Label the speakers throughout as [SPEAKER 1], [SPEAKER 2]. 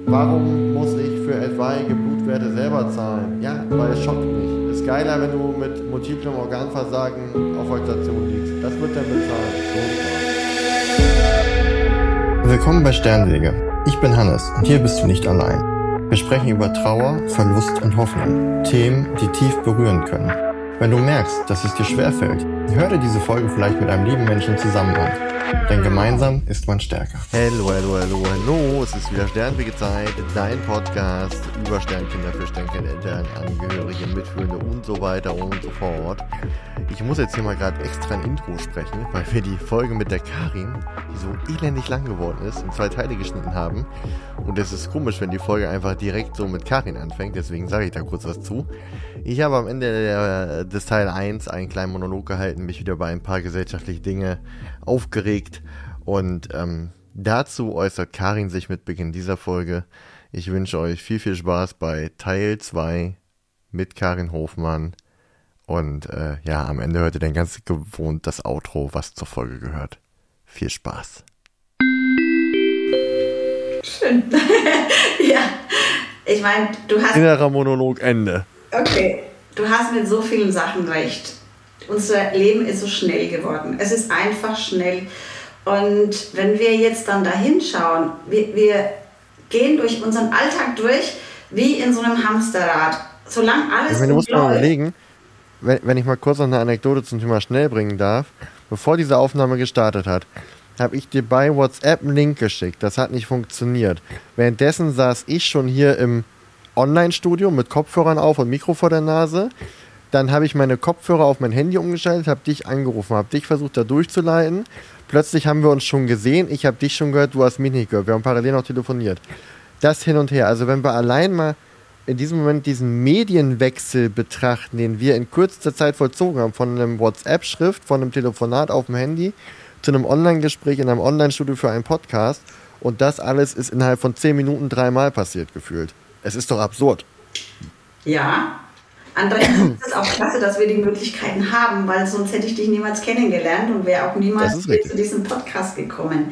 [SPEAKER 1] Warum muss ich für etwaige Blutwerte selber zahlen? Ja, weil es schockt mich. Ist geiler, wenn du mit multiplem Organversagen auf der Station liegst. Das wird dann bezahlt. So. Willkommen bei Sternwege. Ich bin Hannes und hier bist du nicht allein. Wir sprechen über Trauer, Verlust und Hoffnung. Themen, die tief berühren können. Wenn du merkst, dass es dir schwerfällt, hör dir diese Folge vielleicht mit einem lieben Menschen zusammen an. Denn gemeinsam ist man stärker. Hallo. Es ist wieder Sternwege-Zeit, dein Podcast über Sternkinder für Sternkindeltern, Angehörige, Mitfühlende und so weiter und so fort. Ich muss jetzt hier mal gerade extra ein Intro sprechen, weil wir die Folge mit der Karin, die so elendig lang geworden ist, in 2 Teile geschnitten haben. Und es ist komisch, wenn die Folge einfach direkt so mit Karin anfängt, deswegen sage ich da kurz was zu. Ich habe am Ende des Teil 1 einen kleinen Monolog gehalten, mich wieder bei ein paar gesellschaftliche Dinge aufgeregt und dazu äußert Karin sich mit Beginn dieser Folge. Ich wünsche euch viel, viel Spaß bei Teil 2 mit Karin Hofmann und am Ende hört ihr dann ganz gewohnt das Outro, was zur Folge gehört. Viel Spaß.
[SPEAKER 2] Schön. Ja, ich meine, du hast...
[SPEAKER 1] Innerer Monolog, Ende.
[SPEAKER 2] Okay, du hast mit so vielen Sachen recht. Unser Leben ist so schnell geworden. Es ist einfach schnell. Und wenn wir jetzt dann da hinschauen, wir gehen durch unseren Alltag durch, wie in so einem Hamsterrad. Solange alles
[SPEAKER 1] du musst mal überlegen, wenn ich mal kurz noch eine Anekdote zum Thema schnell bringen darf. Bevor diese Aufnahme gestartet hat, habe ich dir bei WhatsApp einen Link geschickt. Das hat nicht funktioniert. Währenddessen saß ich schon hier im Online-Studio mit Kopfhörern auf und Mikro vor der Nase. Dann habe ich meine Kopfhörer auf mein Handy umgeschaltet, habe dich angerufen, habe dich versucht da durchzuleiten. Plötzlich haben wir uns schon gesehen, ich habe dich schon gehört, du hast mich nicht gehört. Wir haben parallel noch telefoniert. Das hin und her. Also wenn wir allein mal in diesem Moment diesen Medienwechsel betrachten, den wir in kürzester Zeit vollzogen haben, von einem WhatsApp-Schrift, von einem Telefonat auf dem Handy, zu einem Online-Gespräch in einem Online-Studio für einen Podcast, und das alles ist innerhalb von 10 Minuten 3-mal passiert gefühlt. Es ist doch absurd.
[SPEAKER 2] Ja, andererseits ist es auch klasse, dass wir die Möglichkeiten haben, weil sonst hätte ich dich niemals kennengelernt und wäre auch niemals zu diesem Podcast gekommen.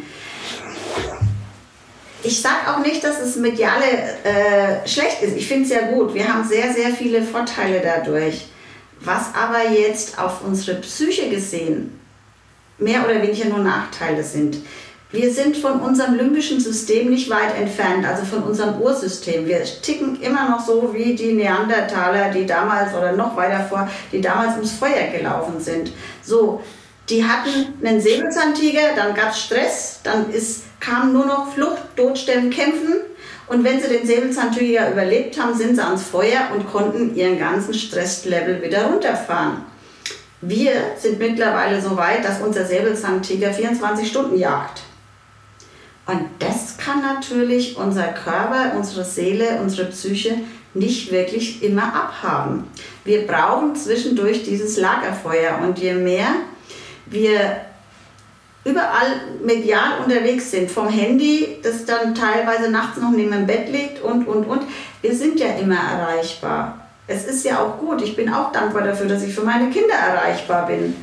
[SPEAKER 2] Ich sage auch nicht, dass das Mediale schlecht ist. Ich finde es ja gut. Wir haben sehr, sehr viele Vorteile dadurch. Was aber jetzt auf unsere Psyche gesehen mehr oder weniger nur Nachteile sind. Wir sind von unserem limbischen System nicht weit entfernt, also von unserem Ursystem. Wir ticken immer noch so wie die Neandertaler, die damals oder noch weiter vor, die damals ums Feuer gelaufen sind. So, die hatten einen Säbelzahntiger, dann gab es Stress, dann kam nur noch Flucht, Todstellen, Kämpfen. Und wenn sie den Säbelzahntiger überlebt haben, sind sie ans Feuer und konnten ihren ganzen Stresslevel wieder runterfahren. Wir sind mittlerweile so weit, dass unser Säbelzahntiger 24 Stunden jagt. Und das kann natürlich unser Körper, unsere Seele, unsere Psyche nicht wirklich immer abhaben. Wir brauchen zwischendurch dieses Lagerfeuer. Und je mehr wir überall medial unterwegs sind, vom Handy, das dann teilweise nachts noch neben dem Bett liegt und. Wir sind ja immer erreichbar. Es ist ja auch gut. Ich bin auch dankbar dafür, dass ich für meine Kinder erreichbar bin.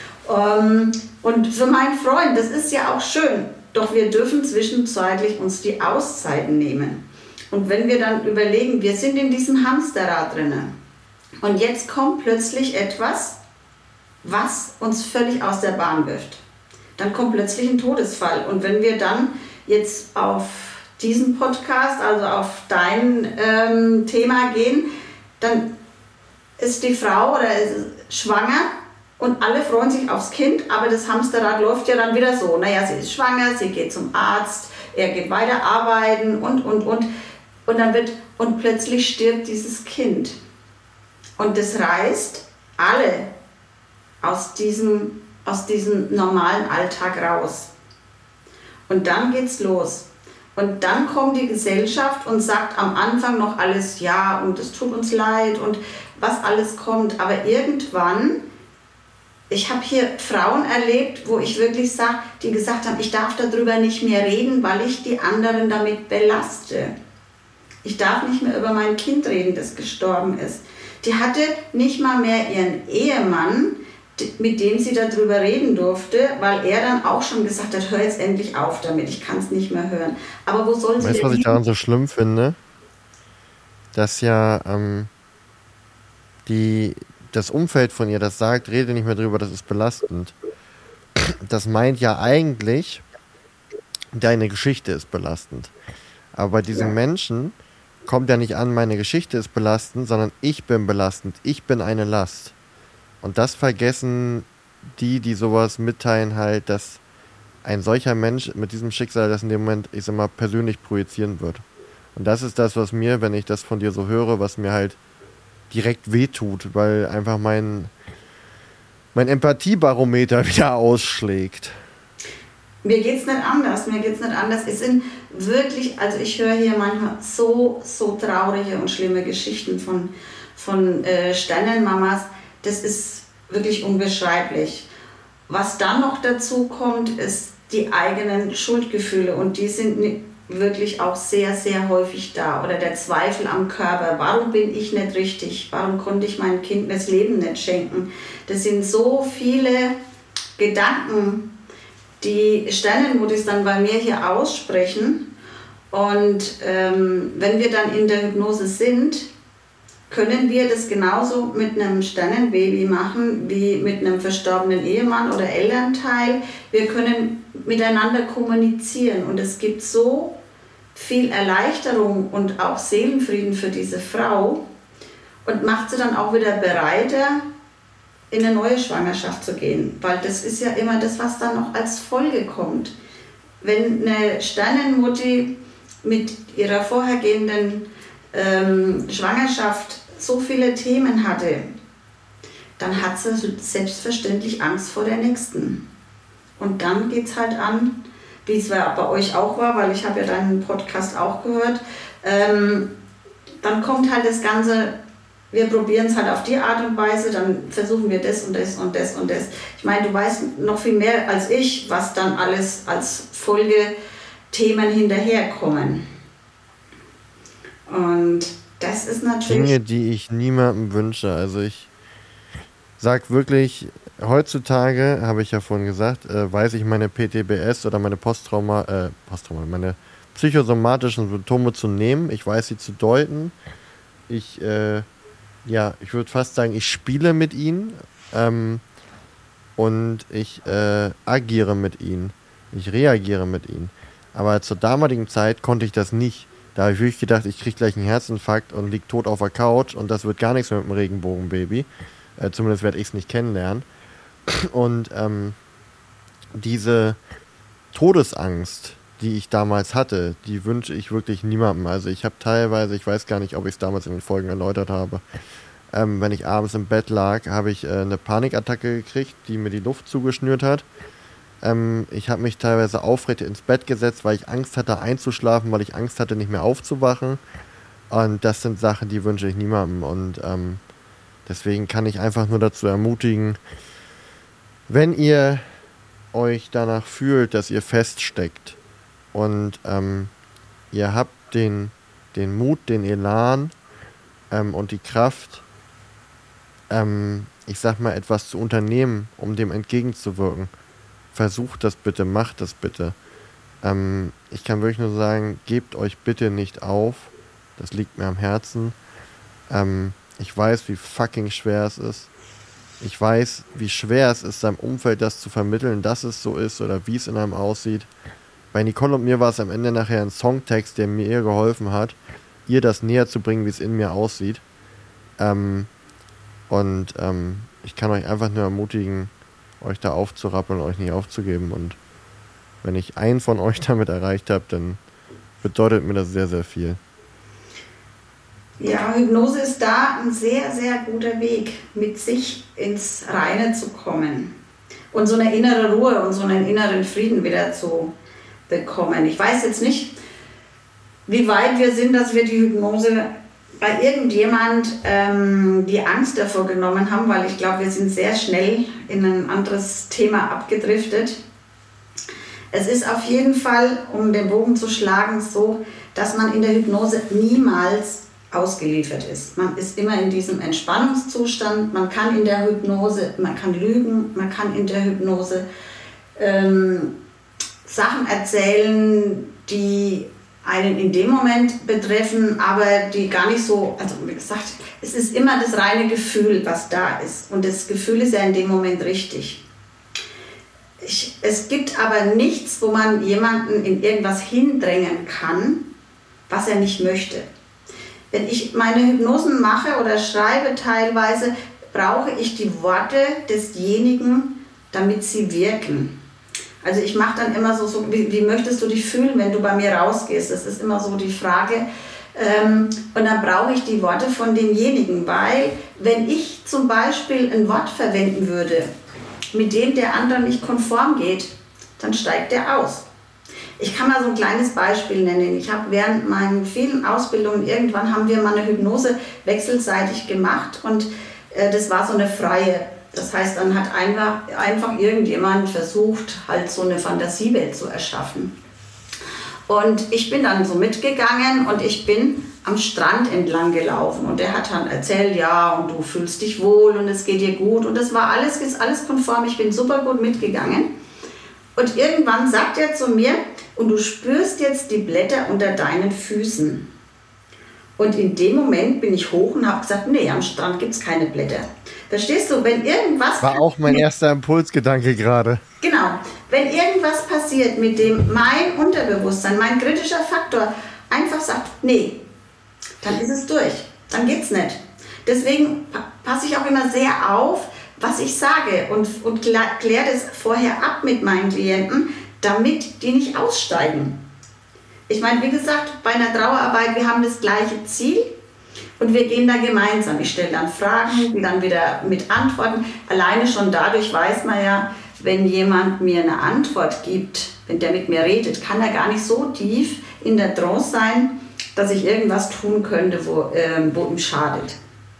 [SPEAKER 2] Und für meinen Freund, das ist ja auch schön. Doch wir dürfen zwischenzeitlich uns die Auszeiten nehmen. Und wenn wir dann überlegen, wir sind in diesem Hamsterrad drin. Und jetzt kommt plötzlich etwas, was uns völlig aus der Bahn wirft. Dann kommt plötzlich ein Todesfall. Und wenn wir dann jetzt auf diesen Podcast, also auf dein Thema gehen, dann ist die Frau oder ist schwanger und alle freuen sich aufs Kind, aber das Hamsterrad läuft ja dann wieder so. Naja, sie ist schwanger, sie geht zum Arzt, er geht weiter arbeiten und. Und plötzlich stirbt dieses Kind. Und das reißt alle aus diesem normalen Alltag raus. Und dann geht's los. Und dann kommt die Gesellschaft und sagt am Anfang noch alles, ja, und es tut uns leid und was alles kommt. Aber irgendwann, ich habe hier Frauen erlebt, wo ich wirklich sage, die gesagt haben, ich darf darüber nicht mehr reden, weil ich die anderen damit belaste. Ich darf nicht mehr über mein Kind reden, das gestorben ist. Die hatte nicht mal mehr ihren Ehemann, mit dem sie darüber reden durfte, weil er dann auch schon gesagt hat, hör jetzt endlich auf damit, ich kann es nicht mehr hören. Aber wo soll sie
[SPEAKER 1] Weißt du, was ich daran so schlimm finde? Dass ja das Umfeld von ihr, das sagt, rede nicht mehr drüber, das ist belastend. Das meint ja eigentlich, deine Geschichte ist belastend. Aber bei diesen Menschen kommt ja nicht an, meine Geschichte ist belastend, sondern ich bin belastend, ich bin eine Last. Und das vergessen die sowas mitteilen halt, dass ein solcher Mensch mit diesem Schicksal das in dem Moment, ich sag mal, persönlich projizieren wird. Und das ist das, was mir, wenn ich das von dir so höre, was mir halt direkt wehtut, weil einfach mein Empathiebarometer wieder ausschlägt.
[SPEAKER 2] Mir geht's nicht anders. Es sind wirklich, also ich höre hier manchmal so traurige und schlimme Geschichten von Sternenmamas. Das ist wirklich unbeschreiblich. Was dann noch dazu kommt, ist die eigenen Schuldgefühle und die sind wirklich auch sehr, sehr häufig da. Oder der Zweifel am Körper. Warum bin ich nicht richtig? Warum konnte ich meinem Kind das Leben nicht schenken? Das sind so viele Gedanken, die Sternenmuttis dann bei mir hier aussprechen. Und wenn wir dann in der Hypnose sind, können wir das genauso mit einem Sternenbaby machen wie mit einem verstorbenen Ehemann oder Elternteil. Wir können miteinander kommunizieren und es gibt so viel Erleichterung und auch Seelenfrieden für diese Frau und macht sie dann auch wieder bereiter, in eine neue Schwangerschaft zu gehen, weil das ist ja immer das, was dann noch als Folge kommt. Wenn eine Sternenmutti mit ihrer vorhergehenden Schwangerschaft so viele Themen hatte, dann hat sie selbstverständlich Angst vor der nächsten. Und dann geht es halt an, wie es bei euch auch war, weil ich habe ja deinen Podcast auch gehört, dann kommt halt das Ganze, wir probieren es halt auf die Art und Weise, dann versuchen wir das und das und das und das. Ich meine, du weißt noch viel mehr als ich, was dann alles als Folgethemen hinterherkommen. Und das ist natürlich...
[SPEAKER 1] Dinge, die ich niemandem wünsche. Also ich sag wirklich, heutzutage, habe ich ja vorhin gesagt, weiß ich meine PTBS oder meine meine psychosomatischen Symptome zu nehmen. Ich weiß sie zu deuten. Ich würde fast sagen, ich spiele mit ihnen und ich agiere mit ihnen. Ich reagiere mit ihnen. Aber zur damaligen Zeit konnte ich das nicht. Da habe ich wirklich gedacht, ich kriege gleich einen Herzinfarkt und liege tot auf der Couch und das wird gar nichts mehr mit dem Regenbogenbaby. Zumindest werde ich es nicht kennenlernen. Und diese Todesangst, die ich damals hatte, die wünsche ich wirklich niemandem. Also ich habe teilweise, ich weiß gar nicht, ob ich es damals in den Folgen erläutert habe, wenn ich abends im Bett lag, habe ich eine Panikattacke gekriegt, die mir die Luft zugeschnürt hat. Ich habe mich teilweise aufrecht ins Bett gesetzt, weil ich Angst hatte einzuschlafen, weil ich Angst hatte, nicht mehr aufzuwachen. Und das sind Sachen, die wünsche ich niemandem. Und deswegen kann ich einfach nur dazu ermutigen, wenn ihr euch danach fühlt, dass ihr feststeckt und ihr habt den Mut, den Elan und die Kraft, ich sag mal, etwas zu unternehmen, um dem entgegenzuwirken, versucht das bitte, macht das bitte. Ich kann wirklich nur sagen, gebt euch bitte nicht auf. Das liegt mir am Herzen. Ich weiß, wie fucking schwer es ist. Ich weiß, wie schwer es ist, seinem Umfeld das zu vermitteln, dass es so ist oder wie es in einem aussieht. Bei Nicole und mir war es am Ende nachher ein Songtext, der mir geholfen hat, ihr das näher zu bringen, wie es in mir aussieht. Ich kann euch einfach nur ermutigen, euch da aufzurappeln, euch nicht aufzugeben. Und wenn ich einen von euch damit erreicht habe, dann bedeutet mir das sehr, sehr viel.
[SPEAKER 2] Ja, Hypnose ist da ein sehr, sehr guter Weg, mit sich ins Reine zu kommen und so eine innere Ruhe und so einen inneren Frieden wieder zu bekommen. Ich weiß jetzt nicht, wie weit wir sind, dass wir die Hypnose bei irgendjemand die Angst davor genommen haben, weil ich glaube, wir sind sehr schnell in ein anderes Thema abgedriftet. Es ist auf jeden Fall, um den Bogen zu schlagen, so, dass man in der Hypnose niemals ausgeliefert ist. Man ist immer in diesem Entspannungszustand, man kann in der Hypnose, man kann lügen, man kann in der Hypnose Sachen erzählen, die einen in dem Moment betreffen, aber die gar nicht so, also wie gesagt, es ist immer das reine Gefühl, was da ist. Und das Gefühl ist ja in dem Moment richtig. Es gibt aber nichts, wo man jemanden in irgendwas hindrängen kann, was er nicht möchte. Wenn ich meine Hypnosen mache oder schreibe teilweise, brauche ich die Worte desjenigen, damit sie wirken. Also ich mache dann immer so wie möchtest du dich fühlen, wenn du bei mir rausgehst? Das ist immer so die Frage. Und dann brauche ich die Worte von demjenigen, weil wenn ich zum Beispiel ein Wort verwenden würde, mit dem der andere nicht konform geht, dann steigt der aus. Ich kann mal so ein kleines Beispiel nennen. Ich habe während meinen vielen Ausbildungen, irgendwann haben wir mal eine Hypnose wechselseitig gemacht und das war so eine freie. Das heißt, dann hat einfach irgendjemand versucht, halt so eine Fantasiewelt zu erschaffen. Und ich bin dann so mitgegangen und ich bin am Strand entlang gelaufen. Und der hat dann erzählt, ja, und du fühlst dich wohl und es geht dir gut. Und das war ist alles konform, ich bin super gut mitgegangen. Und irgendwann sagt er zu mir, und du spürst jetzt die Blätter unter deinen Füßen. Und in dem Moment bin ich hoch und habe gesagt, nee, am Strand gibt es keine Blätter. Verstehst du, wenn irgendwas...
[SPEAKER 1] War auch mein erster Impulsgedanke gerade.
[SPEAKER 2] Genau, wenn irgendwas passiert, mit dem mein Unterbewusstsein, mein kritischer Faktor einfach sagt, nee, dann ist es durch, dann geht's nicht. Deswegen passe ich auch immer sehr auf, was ich sage und kläre das vorher ab mit meinen Klienten, damit die nicht aussteigen. Ich meine, wie gesagt, bei einer Trauerarbeit, wir haben das gleiche Ziel und wir gehen da gemeinsam. Ich stelle dann Fragen, die dann wieder mit Antworten. Alleine schon dadurch weiß man ja, wenn jemand mir eine Antwort gibt, wenn der mit mir redet, kann er gar nicht so tief in der Trance sein, dass ich irgendwas tun könnte, wo ihm schadet.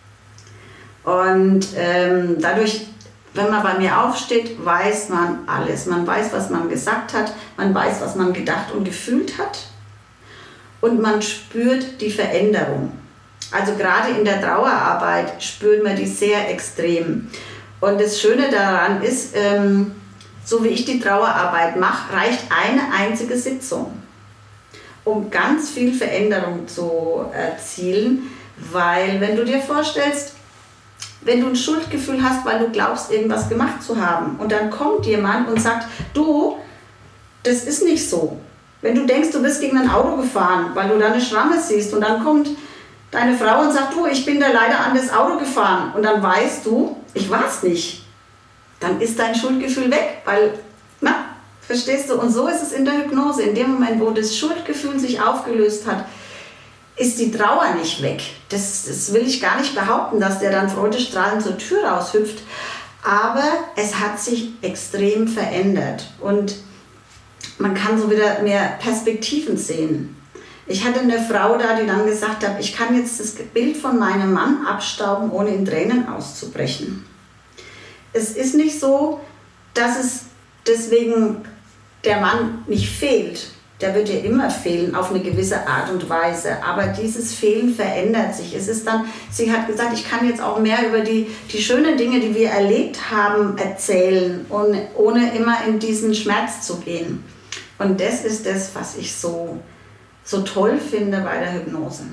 [SPEAKER 2] Und dadurch, wenn man bei mir aufsteht, weiß man alles. Man weiß, was man gesagt hat, man weiß, was man gedacht und gefühlt hat. Und man spürt die Veränderung. Also gerade in der Trauerarbeit spürt man die sehr extrem. Und das Schöne daran ist, so wie ich die Trauerarbeit mache, reicht eine einzige Sitzung, um ganz viel Veränderung zu erzielen. Weil wenn du dir vorstellst, wenn du ein Schuldgefühl hast, weil du glaubst, irgendwas gemacht zu haben, und dann kommt jemand und sagt, du, das ist nicht so. Wenn du denkst, du bist gegen ein Auto gefahren, weil du da eine Schramme siehst, und dann kommt deine Frau und sagt, du, ich bin da leider an das Auto gefahren, und dann weißt du, ich war es nicht. Dann ist dein Schuldgefühl weg, weil, verstehst du? Und so ist es in der Hypnose. In dem Moment, wo das Schuldgefühl sich aufgelöst hat, ist die Trauer nicht weg. Das will ich gar nicht behaupten, dass der dann freudestrahlend zur Tür raushüpft. Aber es hat sich extrem verändert. Und man kann so wieder mehr Perspektiven sehen. Ich hatte eine Frau da, die dann gesagt hat, ich kann jetzt das Bild von meinem Mann abstauben, ohne in Tränen auszubrechen. Es ist nicht so, dass es deswegen der Mann nicht fehlt. Der wird ja immer fehlen auf eine gewisse Art und Weise. Aber dieses Fehlen verändert sich. Es ist dann, sie hat gesagt, ich kann jetzt auch mehr über die schönen Dinge, die wir erlebt haben, erzählen, ohne immer in diesen Schmerz zu gehen. Und das ist das, was ich so toll finde bei der Hypnose.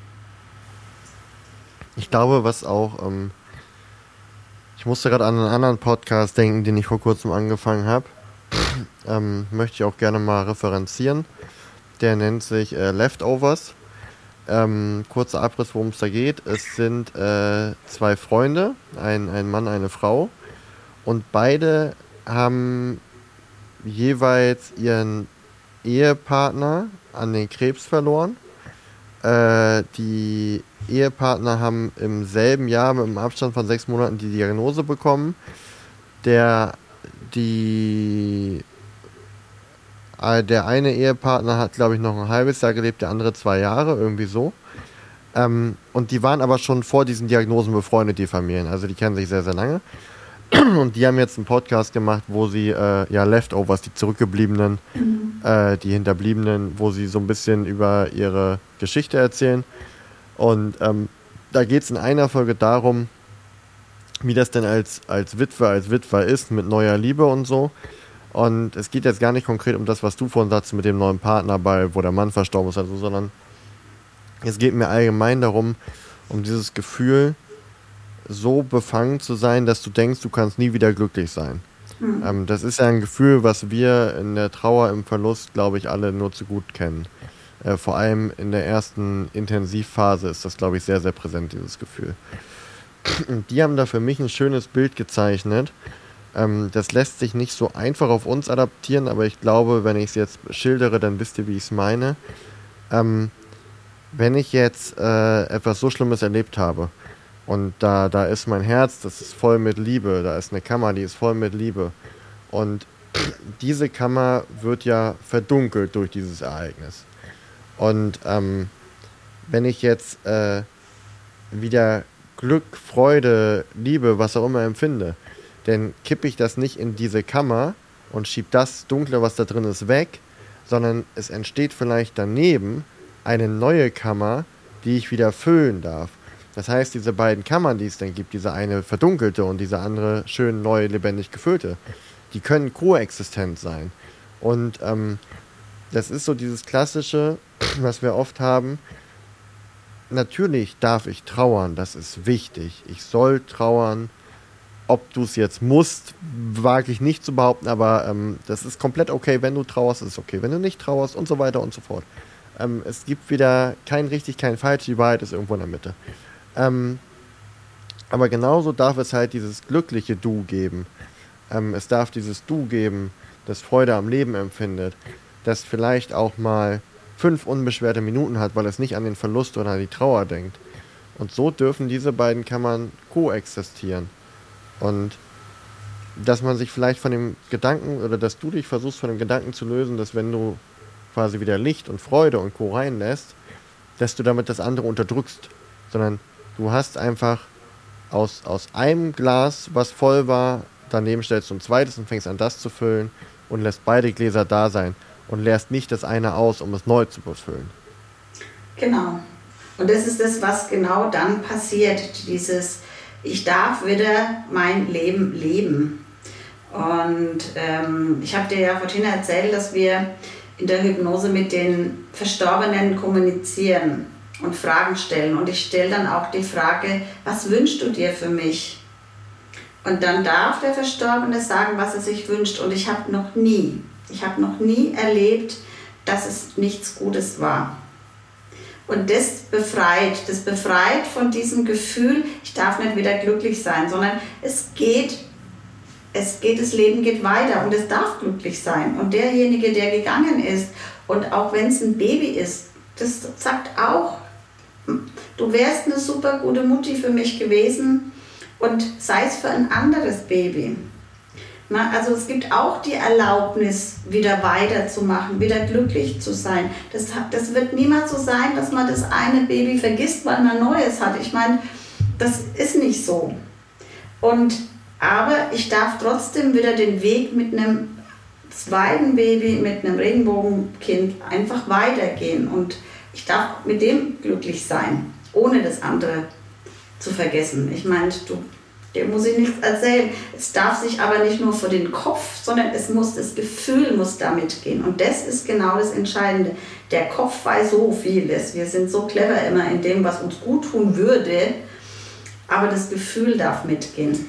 [SPEAKER 1] Ich glaube, was auch, ich musste gerade an einen anderen Podcast denken, den ich vor kurzem angefangen habe. Möchte ich auch gerne mal referenzieren. Der nennt sich Leftovers. Kurzer Abriss, worum es da geht. Es sind zwei Freunde, ein Mann, eine Frau. Und beide haben jeweils ihren Ehepartner an den Krebs verloren. Die Ehepartner haben im selben Jahr mit einem Abstand von 6 Monaten die Diagnose bekommen. Der eine Ehepartner hat, glaube ich, noch ein halbes Jahr gelebt, der andere 2 Jahre, irgendwie so. Und die waren aber schon vor diesen Diagnosen befreundet, die Familien. Also die kennen sich sehr, sehr lange. Und die haben jetzt einen Podcast gemacht, wo sie, Leftovers, die Zurückgebliebenen, die Hinterbliebenen, wo sie so ein bisschen über ihre Geschichte erzählen. Und da geht es in einer Folge darum, wie das denn als Witwer ist mit neuer Liebe und so. Und es geht jetzt gar nicht konkret um das, was du vorhin sagst mit dem neuen Partner, wo der Mann verstorben ist, also, sondern es geht mir allgemein darum, um dieses Gefühl, so befangen zu sein, dass du denkst, du kannst nie wieder glücklich sein. Das ist ja ein Gefühl, was wir in der Trauer, im Verlust, glaube ich, alle nur zu gut kennen. Vor allem in der ersten Intensivphase ist das, glaube ich, sehr, sehr präsent, dieses Gefühl. Und die haben da für mich ein schönes Bild gezeichnet. Das lässt sich nicht so einfach auf uns adaptieren, aber ich glaube, wenn ich es jetzt schildere, dann wisst ihr, wie ich es meine. Wenn ich jetzt etwas so Schlimmes erlebt habe und da ist mein Herz, das ist voll mit Liebe, da ist eine Kammer, die ist voll mit Liebe und diese Kammer wird ja verdunkelt durch dieses Ereignis. Und wenn ich jetzt wieder Glück, Freude, Liebe, was auch immer empfinde, dann kippe ich das nicht in diese Kammer und schiebe das Dunkle, was da drin ist, weg, sondern es entsteht vielleicht daneben eine neue Kammer, die ich wieder füllen darf. Das heißt, diese beiden Kammern, die es dann gibt, diese eine verdunkelte und diese andere schön neu, lebendig gefüllte, die können koexistent sein. Und das ist so dieses Klassische, was wir oft haben. Natürlich darf ich trauern, das ist wichtig. Ich soll trauern. Ob du es jetzt musst, wage ich nicht zu behaupten, aber das ist komplett okay. Wenn du trauerst, ist es okay. Wenn du nicht trauerst und so weiter und so fort. Es gibt wieder kein richtig, kein falsch. Die Wahrheit ist irgendwo in der Mitte. Aber genauso darf es halt dieses glückliche Du geben. Es darf dieses Du geben, das Freude am Leben empfindet, das vielleicht auch mal 5 unbeschwerte Minuten hat, weil es nicht an den Verlust oder an die Trauer denkt. Und so dürfen diese beiden Kammern koexistieren. Und dass man sich vielleicht von dem Gedanken, oder dass du dich versuchst von dem Gedanken zu lösen, dass wenn du quasi wieder Licht und Freude und Co. reinlässt, dass du damit das andere unterdrückst. Sondern du hast einfach aus einem Glas, was voll war, daneben stellst du ein zweites und fängst an, das zu füllen und lässt beide Gläser da sein und leerst nicht das eine aus, um es neu zu befüllen. Genau.
[SPEAKER 2] Und das ist das, was genau dann passiert, dieses ich darf wieder mein Leben leben. Und ich habe dir ja vorhin erzählt, dass wir in der Hypnose mit den Verstorbenen kommunizieren und Fragen stellen. Und ich stelle dann auch die Frage, was wünschst du dir für mich? Und dann darf der Verstorbene sagen, was er sich wünscht. Und ich habe noch nie erlebt, dass es nichts Gutes war. Und das befreit von diesem Gefühl, ich darf nicht wieder glücklich sein, sondern das Leben geht weiter und es darf glücklich sein. Und derjenige, der gegangen ist, und auch wenn es ein Baby ist, das sagt auch, du wärst eine super gute Mutti für mich gewesen und sei es für ein anderes Baby. Na, also es gibt auch die Erlaubnis, wieder weiterzumachen, wieder glücklich zu sein. Das wird niemals so sein, dass man das eine Baby vergisst, weil man ein neues hat. Ich meine, das ist nicht so. Aber ich darf trotzdem wieder den Weg mit einem zweiten Baby, mit einem Regenbogenkind einfach weitergehen. Und ich darf mit dem glücklich sein, ohne das andere zu vergessen. Ich meine, dir muss ich nichts erzählen. Es darf sich aber nicht nur vor den Kopf, sondern das Gefühl muss damit gehen. Und das ist genau das Entscheidende. Der Kopf weiß so vieles. Wir sind so clever immer in dem, was uns gut tun würde. Aber das Gefühl darf mitgehen.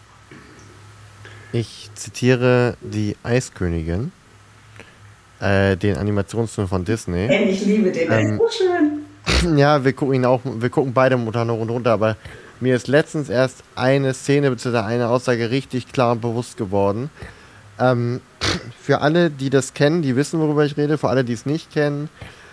[SPEAKER 1] Ich zitiere die Eiskönigin, den Animationsfilm von Disney.
[SPEAKER 2] Ich liebe den, der ist so schön.
[SPEAKER 1] Ja, wir gucken beide unter und runter, aber mir ist letztens erst eine Szene bzw. eine Aussage richtig klar und bewusst geworden. Für alle, die das kennen, die wissen, worüber ich rede. Für alle, die es nicht kennen,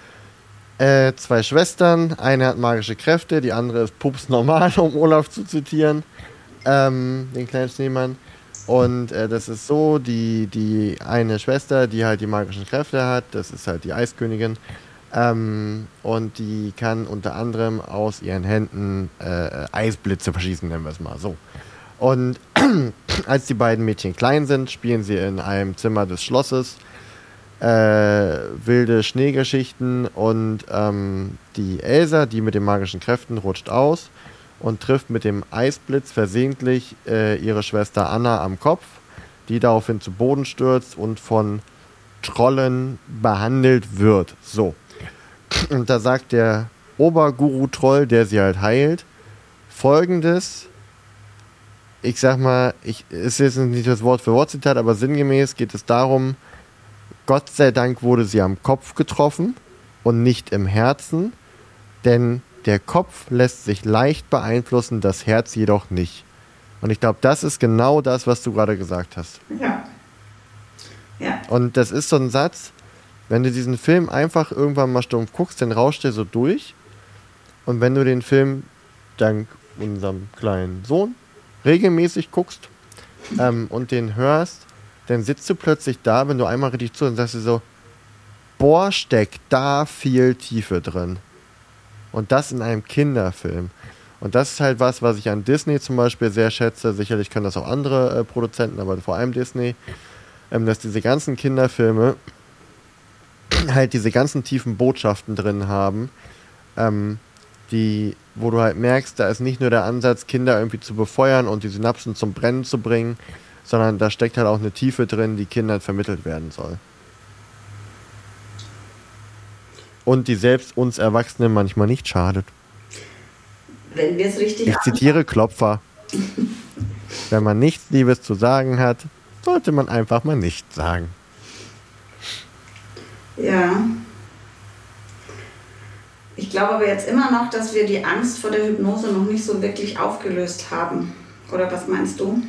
[SPEAKER 1] 2 Schwestern. Eine hat magische Kräfte, die andere ist pups normal, um Olaf zu zitieren, den kleinen Schneemann. Und das ist so, die eine Schwester, die halt die magischen Kräfte hat, das ist halt die Eiskönigin. Und die kann unter anderem aus ihren Händen Eisblitze verschießen, nennen wir es mal so. Und als die beiden Mädchen klein sind, spielen sie in einem Zimmer des Schlosses wilde Schneegeschichten und die Elsa, die mit den magischen Kräften, rutscht aus und trifft mit dem Eisblitz versehentlich ihre Schwester Anna am Kopf, die daraufhin zu Boden stürzt und von Trollen behandelt wird. So. Und da sagt der Oberguru-Troll, der sie halt heilt, Folgendes: Ich sag mal, ist jetzt nicht das Wort für Wort-Zitat, aber sinngemäß geht es darum, Gott sei Dank wurde sie am Kopf getroffen und nicht im Herzen, denn der Kopf lässt sich leicht beeinflussen, das Herz jedoch nicht. Und ich glaube, das ist genau das, was du gerade gesagt hast.
[SPEAKER 2] Ja. Ja.
[SPEAKER 1] Und das ist so ein Satz, wenn du diesen Film einfach irgendwann mal stumpf guckst, dann rauscht der so durch. Und wenn du den Film dank unserem kleinen Sohn regelmäßig guckst und den hörst, dann sitzt du plötzlich da, wenn du einmal richtig zuhörst, und sagst du so, boah, steckt da viel Tiefe drin. Und das in einem Kinderfilm. Und das ist halt was ich an Disney zum Beispiel sehr schätze. Sicherlich können das auch andere Produzenten, aber vor allem Disney, dass diese ganzen Kinderfilme halt diese ganzen tiefen Botschaften drin haben, wo du halt merkst, da ist nicht nur der Ansatz, Kinder irgendwie zu befeuern und die Synapsen zum Brennen zu bringen, sondern da steckt halt auch eine Tiefe drin, die Kindern vermittelt werden soll. Und die selbst uns Erwachsenen manchmal nicht schadet.
[SPEAKER 2] Wenn wir es richtig
[SPEAKER 1] Ich zitiere Klopfer. Wenn man nichts Liebes zu sagen hat, sollte man einfach mal nichts sagen.
[SPEAKER 2] Ja. Ich glaube aber jetzt immer noch, dass wir die Angst vor der Hypnose noch nicht so wirklich aufgelöst haben. Oder was meinst du?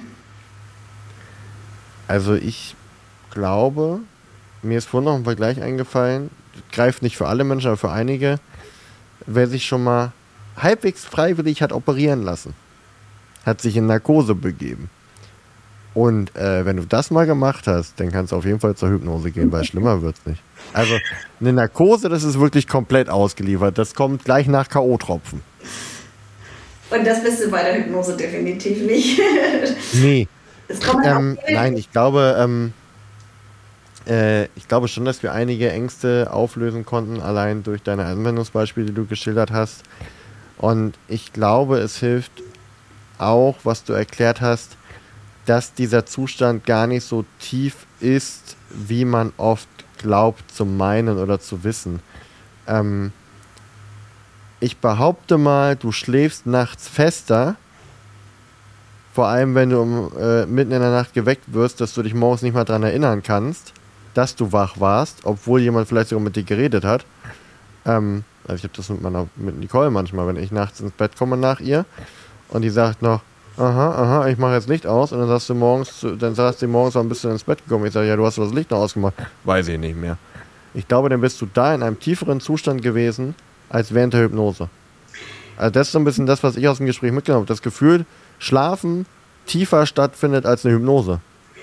[SPEAKER 1] Also ich glaube, mir ist vorhin noch ein Vergleich eingefallen, greift nicht für alle Menschen, aber für einige, wer sich schon mal halbwegs freiwillig hat operieren lassen, hat sich in Narkose begeben. Und wenn du das mal gemacht hast, dann kannst du auf jeden Fall zur Hypnose gehen, weil schlimmer wird's nicht. Also eine Narkose, das ist wirklich komplett ausgeliefert. Das kommt gleich nach K.O.-Tropfen.
[SPEAKER 2] Und das bist du bei der Hypnose definitiv nicht.
[SPEAKER 1] Nee.
[SPEAKER 2] Es kommt
[SPEAKER 1] nein, ich glaube schon, dass wir einige Ängste auflösen konnten, allein durch deine Anwendungsbeispiele, die du geschildert hast. Und ich glaube, es hilft auch, was du erklärt hast, dass dieser Zustand gar nicht so tief ist, wie man oft glaubt zu meinen oder zu wissen. Ich behaupte mal, du schläfst nachts fester, vor allem wenn du mitten in der Nacht geweckt wirst, dass du dich morgens nicht mal daran erinnern kannst, dass du wach warst, obwohl jemand vielleicht sogar mit dir geredet hat. Also ich habe das mit Nicole manchmal, wenn ich nachts ins Bett komme nach ihr und die sagt noch, aha, ich mache jetzt Licht aus, und dann sagst du morgens, wann bist du ins Bett gekommen? Ich sage, ja, du hast das Licht noch ausgemacht. Weiß ich nicht mehr. Ich glaube, dann bist du da in einem tieferen Zustand gewesen, als während der Hypnose. Also das ist so ein bisschen das, was ich aus dem Gespräch mitgenommen habe. Das Gefühl, Schlafen tiefer stattfindet als eine Hypnose.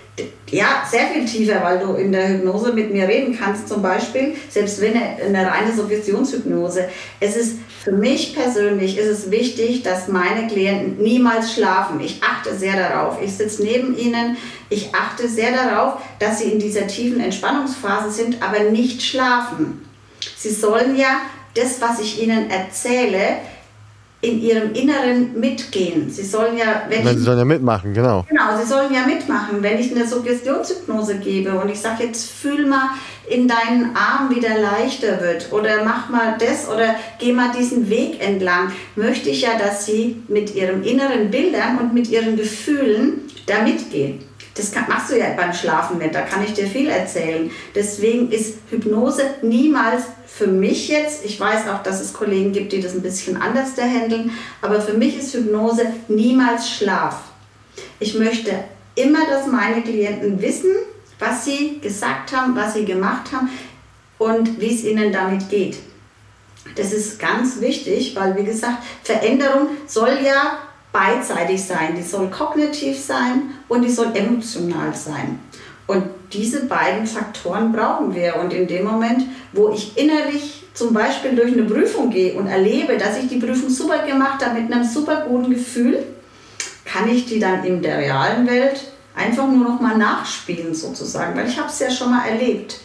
[SPEAKER 2] Ja, sehr viel tiefer, weil du in der Hypnose mit mir reden kannst, zum Beispiel, selbst wenn eine reine Suggestionshypnose. Es ist für mich persönlich ist es wichtig, dass meine Klienten niemals schlafen. Ich achte sehr darauf. Ich sitze neben ihnen. Ich achte sehr darauf, dass sie in dieser tiefen Entspannungsphase sind, aber nicht schlafen. Sie sollen ja das, was ich ihnen erzähle, in ihrem Inneren mitgehen. Sie sollen ja...
[SPEAKER 1] Sie sollen ja mitmachen, genau.
[SPEAKER 2] Genau, sie sollen ja mitmachen. Wenn ich eine Suggestionshypnose gebe und ich sage jetzt, fühl mal in deinen Arm, wie der leichter wird, oder mach mal das oder geh mal diesen Weg entlang, möchte ich ja, dass sie mit ihren inneren Bildern und mit ihren Gefühlen da mitgehen. Das machst du ja beim Schlafen nicht, da kann ich dir viel erzählen. Deswegen ist Hypnose niemals für mich jetzt, ich weiß auch, dass es Kollegen gibt, die das ein bisschen anders handeln, aber für mich ist Hypnose niemals Schlaf. Ich möchte immer, dass meine Klienten wissen, was sie gesagt haben, was sie gemacht haben und wie es ihnen damit geht. Das ist ganz wichtig, weil, wie gesagt, Veränderung soll ja beidseitig sein. Die soll kognitiv sein und die soll emotional sein. Und diese beiden Faktoren brauchen wir. Und in dem Moment, wo ich innerlich zum Beispiel durch eine Prüfung gehe und erlebe, dass ich die Prüfung super gemacht habe mit einem super guten Gefühl, kann ich die dann in der realen Welt einfach nur noch mal nachspielen sozusagen, weil ich habe es ja schon mal erlebt.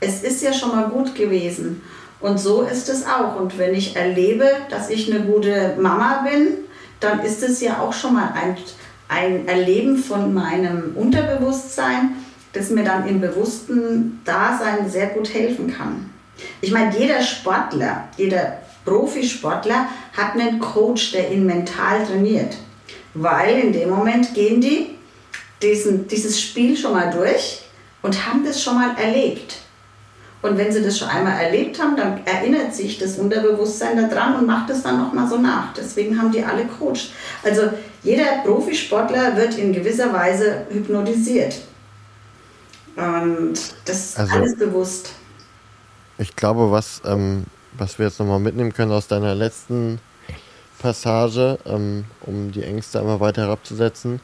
[SPEAKER 2] es ist ja schon mal gut gewesen. Und so ist es auch. Und wenn ich erlebe, dass ich eine gute Mama bin, dann ist es ja auch schon mal ein Erleben von meinem Unterbewusstsein, das mir dann im bewussten Dasein sehr gut helfen kann. Ich meine, jeder Sportler, jeder Profisportler hat einen Coach, der ihn mental trainiert. Weil in dem Moment gehen die dieses Spiel schon mal durch und haben das schon mal erlebt. Und wenn sie das schon einmal erlebt haben, dann erinnert sich das Unterbewusstsein daran und macht es dann nochmal so nach. Deswegen haben die alle Coach. Also jeder Profisportler wird in gewisser Weise hypnotisiert. Und das ist alles bewusst.
[SPEAKER 1] Ich glaube, was wir jetzt nochmal mitnehmen können aus deiner letzten Passage, um die Ängste einmal weiter herabzusetzen.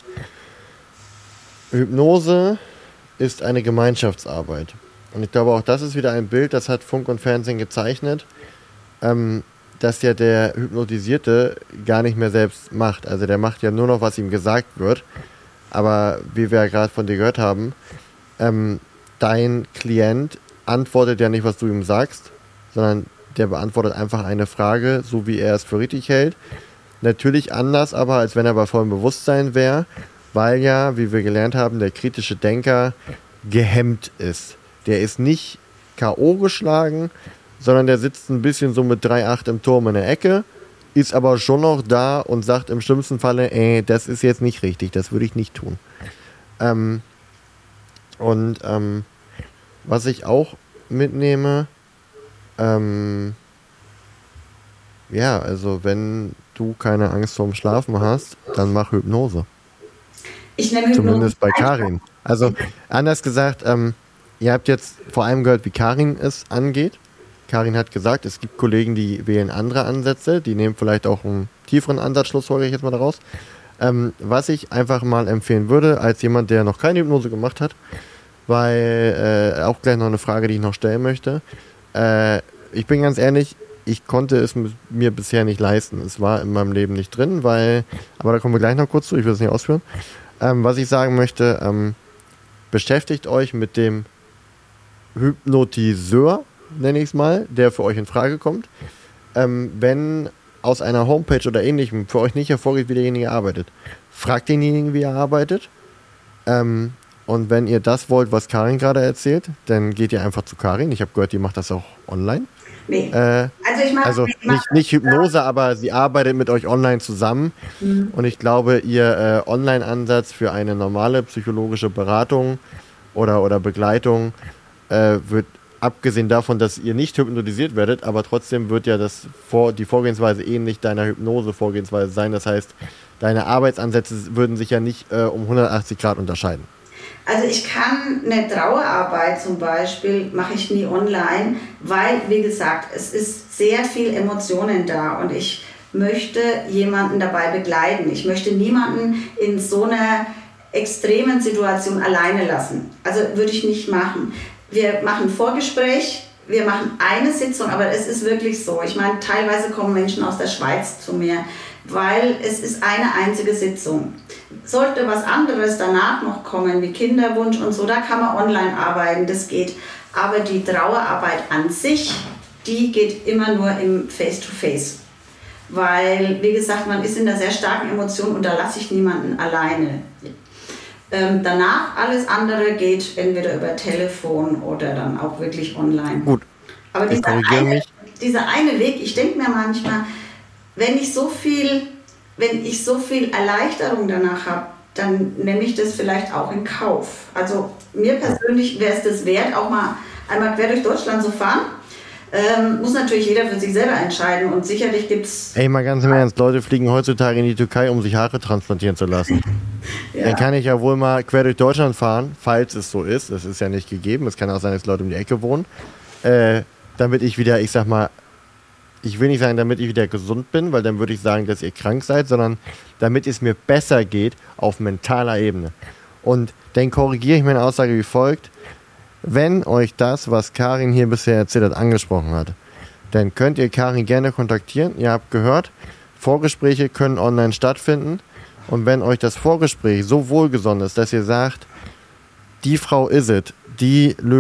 [SPEAKER 1] Hypnose ist eine Gemeinschaftsarbeit. Und ich glaube, auch das ist wieder ein Bild, das hat Funk und Fernsehen gezeichnet, dass ja der Hypnotisierte gar nicht mehr selbst macht. Also der macht ja nur noch, was ihm gesagt wird. Aber wie wir ja gerade von dir gehört haben, dein Klient antwortet ja nicht, was du ihm sagst, sondern der beantwortet einfach eine Frage, so wie er es für richtig hält. Natürlich anders, aber als wenn er bei vollem Bewusstsein wäre, weil ja, wie wir gelernt haben, der kritische Denker gehemmt ist. Der ist nicht K.O. geschlagen, sondern der sitzt ein bisschen so mit 3,8 im Turm in der Ecke, ist aber schon noch da und sagt im schlimmsten Falle, das ist jetzt nicht richtig, das würde ich nicht tun. Was ich auch mitnehme, also wenn du keine Angst vorm Schlafen hast, dann mach Hypnose.
[SPEAKER 2] Ich nehme Hypnose.
[SPEAKER 1] Zumindest bei Karin. Also anders gesagt, ihr habt jetzt vor allem gehört, wie Karin es angeht. Karin hat gesagt, es gibt Kollegen, die wählen andere Ansätze, die nehmen vielleicht auch einen tieferen Ansatz, schlussfolgere ich jetzt mal daraus. Was ich einfach mal empfehlen würde, als jemand, der noch keine Hypnose gemacht hat, weil auch gleich noch eine Frage, die ich noch stellen möchte. Ich bin ganz ehrlich, ich konnte es mir bisher nicht leisten. Es war in meinem Leben nicht drin, aber da kommen wir gleich noch kurz zu, ich will es nicht ausführen. Was ich sagen möchte, beschäftigt euch mit dem Hypnotiseur, nenne ich es mal, der für euch in Frage kommt. Wenn aus einer Homepage oder ähnlichem für euch nicht hervorgeht, wie derjenige arbeitet, fragt denjenigen, wie er arbeitet. Und wenn ihr das wollt, was Karin gerade erzählt, dann geht ihr einfach zu Karin. Ich habe gehört, die macht das auch online.
[SPEAKER 2] Nee.
[SPEAKER 1] Also nicht Hypnose, aber sie arbeitet mit euch online zusammen. Mhm. Und ich glaube, ihr Online-Ansatz für eine normale psychologische Beratung oder Begleitung wird, abgesehen davon, dass ihr nicht hypnotisiert werdet, aber trotzdem wird ja die Vorgehensweise ähnlich deiner Hypnose-Vorgehensweise sein. Das heißt, deine Arbeitsansätze würden sich ja nicht um 180 Grad unterscheiden.
[SPEAKER 2] Also ich kann eine Trauerarbeit zum Beispiel, mache ich nie online, weil, wie gesagt, es ist sehr viel Emotionen da und ich möchte jemanden dabei begleiten. Ich möchte niemanden in so einer extremen Situation alleine lassen. Also würde ich nicht machen. Wir machen ein Vorgespräch, wir machen eine Sitzung, aber es ist wirklich so. Ich meine, teilweise kommen Menschen aus der Schweiz zu mir, weil es ist eine einzige Sitzung. Sollte was anderes danach noch kommen, wie Kinderwunsch und so, da kann man online arbeiten, das geht. Aber die Trauerarbeit an sich, die geht immer nur im Face-to-Face. Weil, wie gesagt, man ist in einer sehr starken Emotion und da lasse ich niemanden alleine. Danach, alles andere geht entweder über Telefon oder dann auch wirklich online.
[SPEAKER 1] Gut,
[SPEAKER 2] aber dieser eine Weg, ich denke mir manchmal, wenn ich so viel Erleichterung danach habe, dann nehme ich das vielleicht auch in Kauf. Also mir persönlich wäre es das wert, auch mal einmal quer durch Deutschland zu fahren. Muss natürlich jeder für sich selber entscheiden und sicherlich gibt es...
[SPEAKER 1] Mal ganz im Ernst, Leute fliegen heutzutage in die Türkei, um sich Haare transplantieren zu lassen. Ja. Dann kann ich ja wohl mal quer durch Deutschland fahren, falls es so ist. Das ist ja nicht gegeben. Es kann auch sein, dass Leute um die Ecke wohnen. Damit ich wieder, ich will nicht sagen, damit ich wieder gesund bin, weil dann würde ich sagen, dass ihr krank seid, sondern damit es mir besser geht auf mentaler Ebene. Und dann korrigiere ich meine Aussage wie folgt. Wenn euch das, was Karin hier bisher erzählt hat, angesprochen hat, dann könnt ihr Karin gerne kontaktieren. Ihr habt gehört, Vorgespräche können online stattfinden. Und wenn euch das Vorgespräch so wohlgesonnen ist, dass ihr sagt, die Frau is it, die löst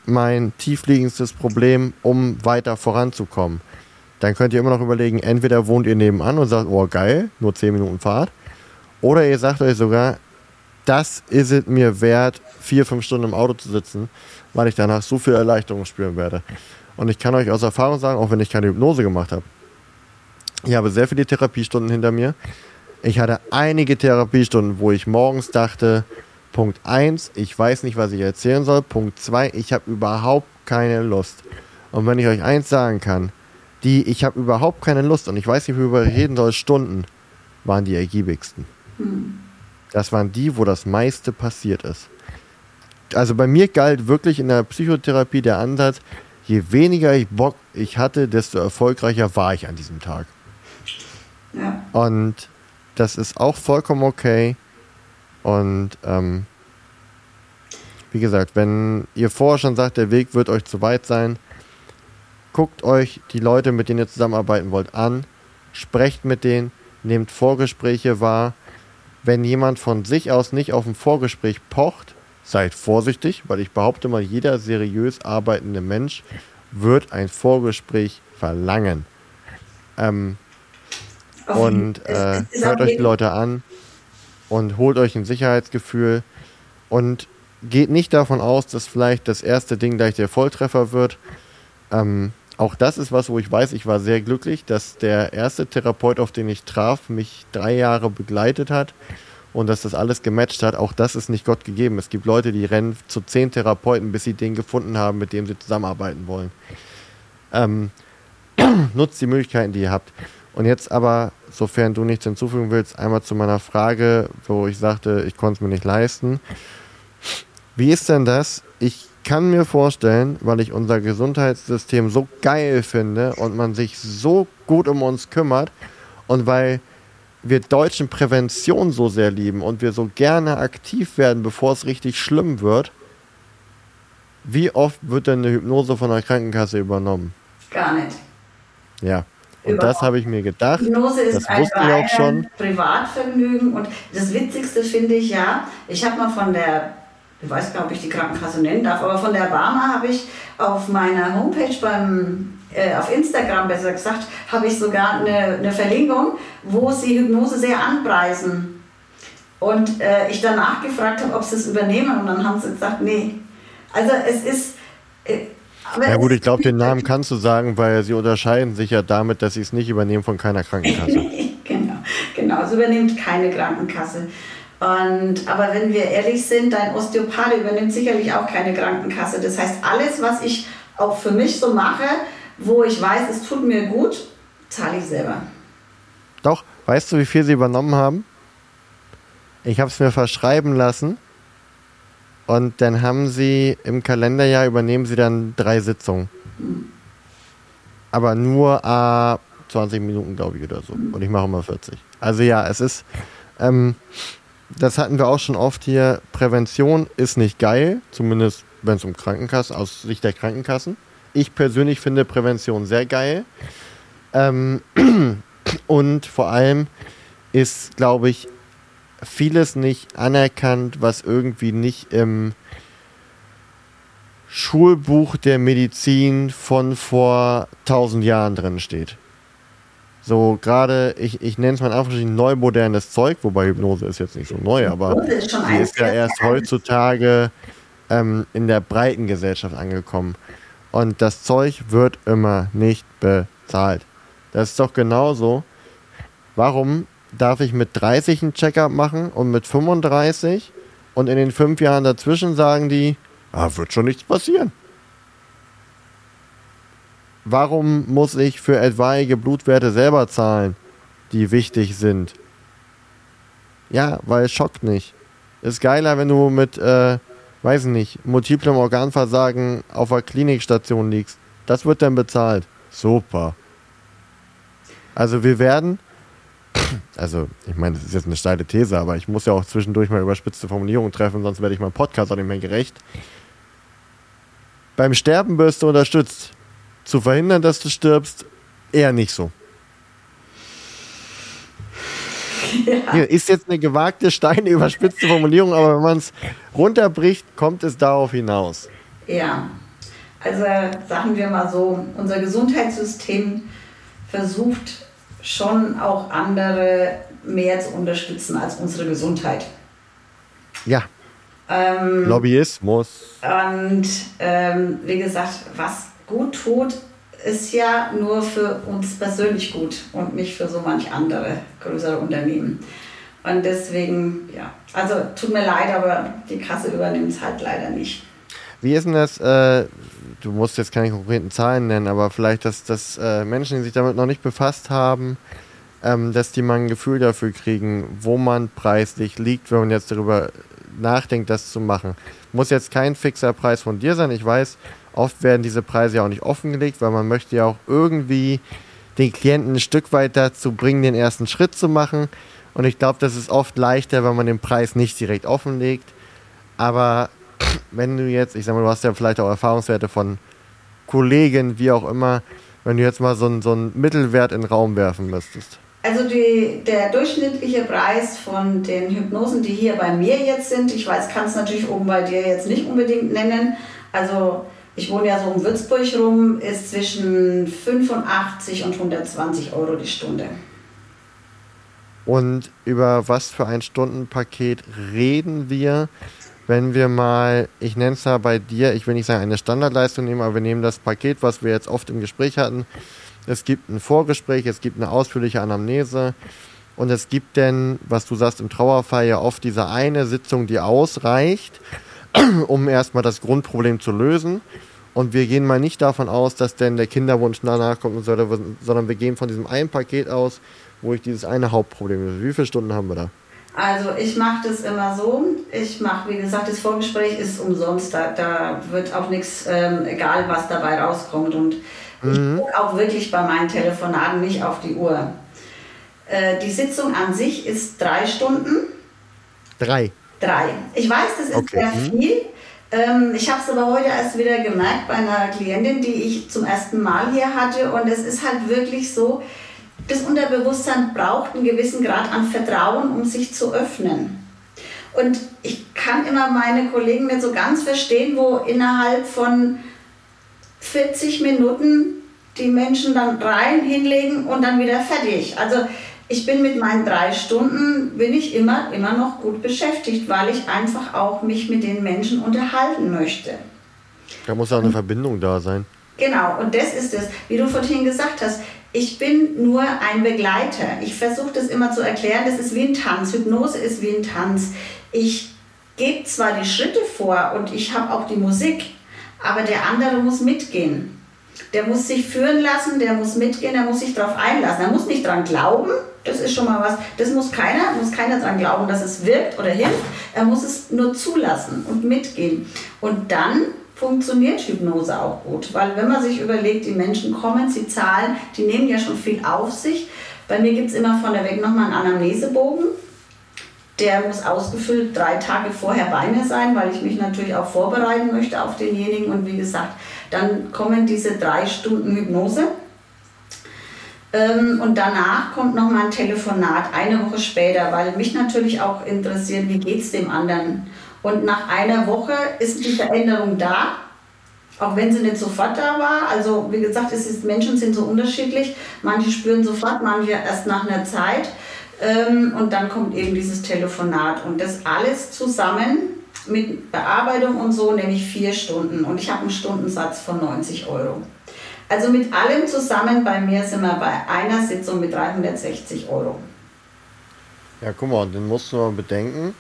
[SPEAKER 1] mein tiefliegendstes Problem, um weiter voranzukommen? Dann könnt ihr immer noch überlegen, entweder wohnt ihr nebenan und sagt, oh geil, nur 10 Minuten Fahrt, oder ihr sagt euch sogar, das ist es mir wert, 4-5 Stunden im Auto zu sitzen, weil ich danach so viel Erleichterung spüren werde. Und ich kann euch aus Erfahrung sagen, auch wenn ich keine Hypnose gemacht habe, ich habe sehr viele Therapiestunden hinter mir. Ich hatte einige Therapiestunden, wo ich morgens dachte, Punkt 1, ich weiß nicht, was ich erzählen soll. Punkt 2, ich habe überhaupt keine Lust. Und wenn ich euch eins sagen kann, ich habe überhaupt keine Lust und ich weiß nicht, worüber ich reden soll, Stunden, waren die ergiebigsten. Das waren die, wo das meiste passiert ist. Also bei mir galt wirklich in der Psychotherapie der Ansatz, je weniger Bock ich hatte, desto erfolgreicher war ich an diesem Tag.
[SPEAKER 2] Ja.
[SPEAKER 1] Und das ist auch vollkommen okay. Und wie gesagt, wenn ihr vorher schon sagt, der Weg wird euch zu weit sein, guckt euch die Leute, mit denen ihr zusammenarbeiten wollt, an, sprecht mit denen, nehmt Vorgespräche wahr. Wenn jemand von sich aus nicht auf ein Vorgespräch pocht, seid vorsichtig, weil ich behaupte mal, jeder seriös arbeitende Mensch wird ein Vorgespräch verlangen. Hört euch die Leute an und holt euch ein Sicherheitsgefühl und geht nicht davon aus, dass vielleicht das erste Ding gleich der Volltreffer wird. Auch das ist was, wo ich weiß, ich war sehr glücklich, dass der erste Therapeut, auf den ich traf, mich 3 Jahre begleitet hat und dass das alles gematcht hat. Auch das ist nicht Gott gegeben. Es gibt Leute, die rennen zu 10 Therapeuten, bis sie den gefunden haben, mit dem sie zusammenarbeiten wollen. Nutzt die Möglichkeiten, die ihr habt. Und jetzt aber, sofern du nichts hinzufügen willst, einmal zu meiner Frage, wo ich sagte, ich konnte es mir nicht leisten. Wie ist denn das? Ich kann mir vorstellen, weil ich unser Gesundheitssystem so geil finde und man sich so gut um uns kümmert und weil wir Deutschen Prävention so sehr lieben und wir so gerne aktiv werden, bevor es richtig schlimm wird, wie oft wird denn eine Hypnose von der Krankenkasse übernommen?
[SPEAKER 2] Gar nicht.
[SPEAKER 1] Ja. Und das habe ich mir gedacht.
[SPEAKER 2] Hypnose ist
[SPEAKER 1] das wusste ich auch schon.
[SPEAKER 2] Privatvergnügen. Und das Witzigste finde ich ja, ich habe mal von der, ich weiß gar nicht, ob ich die Krankenkasse nennen darf, aber von der Barmer habe ich auf meiner Homepage auf Instagram besser gesagt, habe ich sogar eine Verlinkung, wo sie Hypnose sehr anpreisen. Und ich danach gefragt habe, ob sie es übernehmen und dann haben sie gesagt, nee. Also es ist...
[SPEAKER 1] ja gut, ich glaube, den Namen kannst du sagen, weil sie unterscheiden sich ja damit, dass sie es nicht übernehmen von keiner Krankenkasse.
[SPEAKER 2] Genau, es übernimmt keine Krankenkasse. Aber wenn wir ehrlich sind, dein Osteopath übernimmt sicherlich auch keine Krankenkasse. Das heißt, alles, was ich auch für mich so mache, wo ich weiß, es tut mir gut, zahle ich selber.
[SPEAKER 1] Doch, weißt du, wie viel sie übernommen haben? Ich habe es mir verschreiben lassen. Und dann haben sie im Kalenderjahr übernehmen sie dann 3 Sitzungen. Aber nur 20 Minuten, glaube ich, oder so. Und ich mache immer 40. Also ja, es ist, das hatten wir auch schon oft hier, Prävention ist nicht geil, zumindest wenn es um Krankenkassen, aus Sicht der Krankenkassen. Ich persönlich finde Prävention sehr geil. Und vor allem ist, glaube ich, vieles nicht anerkannt, was irgendwie nicht im Schulbuch der Medizin von vor 1000 Jahren drin steht. So gerade, ich nenne es mal in Anführungsstrichen neumodernes Zeug, wobei Hypnose ist jetzt nicht so neu, aber sie ist ja erst heutzutage in der breiten Gesellschaft angekommen. Und das Zeug wird immer nicht bezahlt. Das ist doch genauso. Warum darf ich mit 30 einen Check-up machen und mit 35 und in den 5 Jahren dazwischen sagen die, wird schon nichts passieren. Warum muss ich für etwaige Blutwerte selber zahlen, die wichtig sind? Ja, weil es schockt nicht. Ist geiler, wenn du mit, weiß nicht, multiplem Organversagen auf der Klinikstation liegst. Das wird dann bezahlt. Super. Also wir werden, also ich meine, das ist jetzt eine steile These, aber ich muss ja auch zwischendurch mal überspitzte Formulierungen treffen, sonst werde ich meinem Podcast auch nicht mehr gerecht. Beim Sterben wirst du unterstützt. Zu verhindern, dass du stirbst, eher nicht so. Ja. Hier ist jetzt eine gewagte, steine, überspitzte Formulierung, aber wenn man es runterbricht, kommt es darauf hinaus.
[SPEAKER 2] Ja, Also sagen wir mal so, unser Gesundheitssystem versucht schon auch andere mehr zu unterstützen als unsere Gesundheit.
[SPEAKER 1] Ja. Lobbyismus.
[SPEAKER 2] Und wie gesagt, was gut tut, ist ja nur für uns persönlich gut und nicht für so manch andere größere Unternehmen. Und deswegen, ja, also tut mir leid, aber die Kasse übernimmt es halt leider nicht.
[SPEAKER 1] Wie ist denn das, du musst jetzt keine konkreten Zahlen nennen, aber vielleicht, dass Menschen, die sich damit noch nicht befasst haben, dass die mal ein Gefühl dafür kriegen, wo man preislich liegt, wenn man jetzt darüber nachdenkt, das zu machen. Muss jetzt kein fixer Preis von dir sein. Ich weiß, oft werden diese Preise ja auch nicht offengelegt, weil man möchte ja auch irgendwie den Klienten ein Stück weit dazu bringen, den ersten Schritt zu machen. Und ich glaube, das ist oft leichter, wenn man den Preis nicht direkt offenlegt. Aber wenn du jetzt, ich sag mal, du hast ja vielleicht auch Erfahrungswerte von Kollegen, wie auch immer, wenn du jetzt mal so einen Mittelwert in den Raum werfen müsstest.
[SPEAKER 2] Also der durchschnittliche Preis von den Hypnosen, die hier bei mir jetzt sind, ich weiß, kann es natürlich oben bei dir jetzt nicht unbedingt nennen, also ich wohne ja so um Würzburg rum, ist zwischen 85 und 120 Euro die Stunde.
[SPEAKER 1] Und über was für ein Stundenpaket reden wir, wenn wir mal, ich nenne es da bei dir, ich will nicht sagen eine Standardleistung nehmen, aber wir nehmen das Paket, was wir jetzt oft im Gespräch hatten. Es gibt ein Vorgespräch, es gibt eine ausführliche Anamnese und es gibt dann, was du sagst, im Trauerfall ja oft diese eine Sitzung, die ausreicht, um erstmal das Grundproblem zu lösen. Und wir gehen mal nicht davon aus, dass denn der Kinderwunsch danach kommt, sondern wir gehen von diesem einen Paket aus, wo ich dieses eine Hauptproblem löse. Wie viele Stunden haben wir da?
[SPEAKER 2] Also ich mache das immer so, wie gesagt, das Vorgespräch ist umsonst, da wird auch nichts, egal was dabei rauskommt und ich gucke auch wirklich bei meinen Telefonaten nicht auf die Uhr. Die Sitzung an sich ist 3 Stunden.
[SPEAKER 1] 3?
[SPEAKER 2] 3. Ich weiß, das ist okay. Sehr viel. Ich habe es aber heute erst wieder gemerkt bei einer Klientin, die ich zum ersten Mal hier hatte und es ist halt wirklich so, das Unterbewusstsein braucht einen gewissen Grad an Vertrauen, um sich zu öffnen. Und ich kann immer meine Kollegen nicht so ganz verstehen, wo innerhalb von 40 Minuten die Menschen dann rein hinlegen und dann wieder fertig. Also ich bin mit meinen 3 Stunden, bin ich immer noch gut beschäftigt, weil ich einfach auch mich mit den Menschen unterhalten möchte.
[SPEAKER 1] Da muss auch eine Verbindung da sein.
[SPEAKER 2] Genau, und das ist es, wie du vorhin gesagt hast, ich bin nur ein Begleiter. Ich versuche das immer zu erklären, das ist wie ein Tanz, Hypnose ist wie ein Tanz. Ich gebe zwar die Schritte vor und ich habe auch die Musik, aber der andere muss mitgehen. Der muss sich führen lassen, der muss mitgehen, der muss sich darauf einlassen. Er muss nicht dran glauben, das ist schon mal was. Das muss keiner dran glauben, dass es wirkt oder hilft. Er muss es nur zulassen und mitgehen. Und dann funktioniert Hypnose auch gut, weil wenn man sich überlegt, die Menschen kommen, sie zahlen, die nehmen ja schon viel auf sich. Bei mir gibt es immer vorneweg nochmal einen Anamnesebogen. Der muss ausgefüllt 3 Tage vorher bei mir sein, weil ich mich natürlich auch vorbereiten möchte auf denjenigen. Und wie gesagt, dann kommen diese 3 Stunden Hypnose. Und danach kommt nochmal ein Telefonat, eine Woche später, weil mich natürlich auch interessiert, wie geht es dem anderen. Und nach einer Woche ist die Veränderung da, auch wenn sie nicht sofort da war. Also wie gesagt, Menschen sind so unterschiedlich. Manche spüren sofort, manche erst nach einer Zeit. Und dann kommt eben dieses Telefonat. Und das alles zusammen mit Bearbeitung und so nehme ich 4 Stunden. Und ich habe einen Stundensatz von 90 Euro. Also mit allem zusammen bei mir sind wir bei einer Sitzung mit 360 Euro.
[SPEAKER 1] Ja, guck mal, den musst du mal bedenken.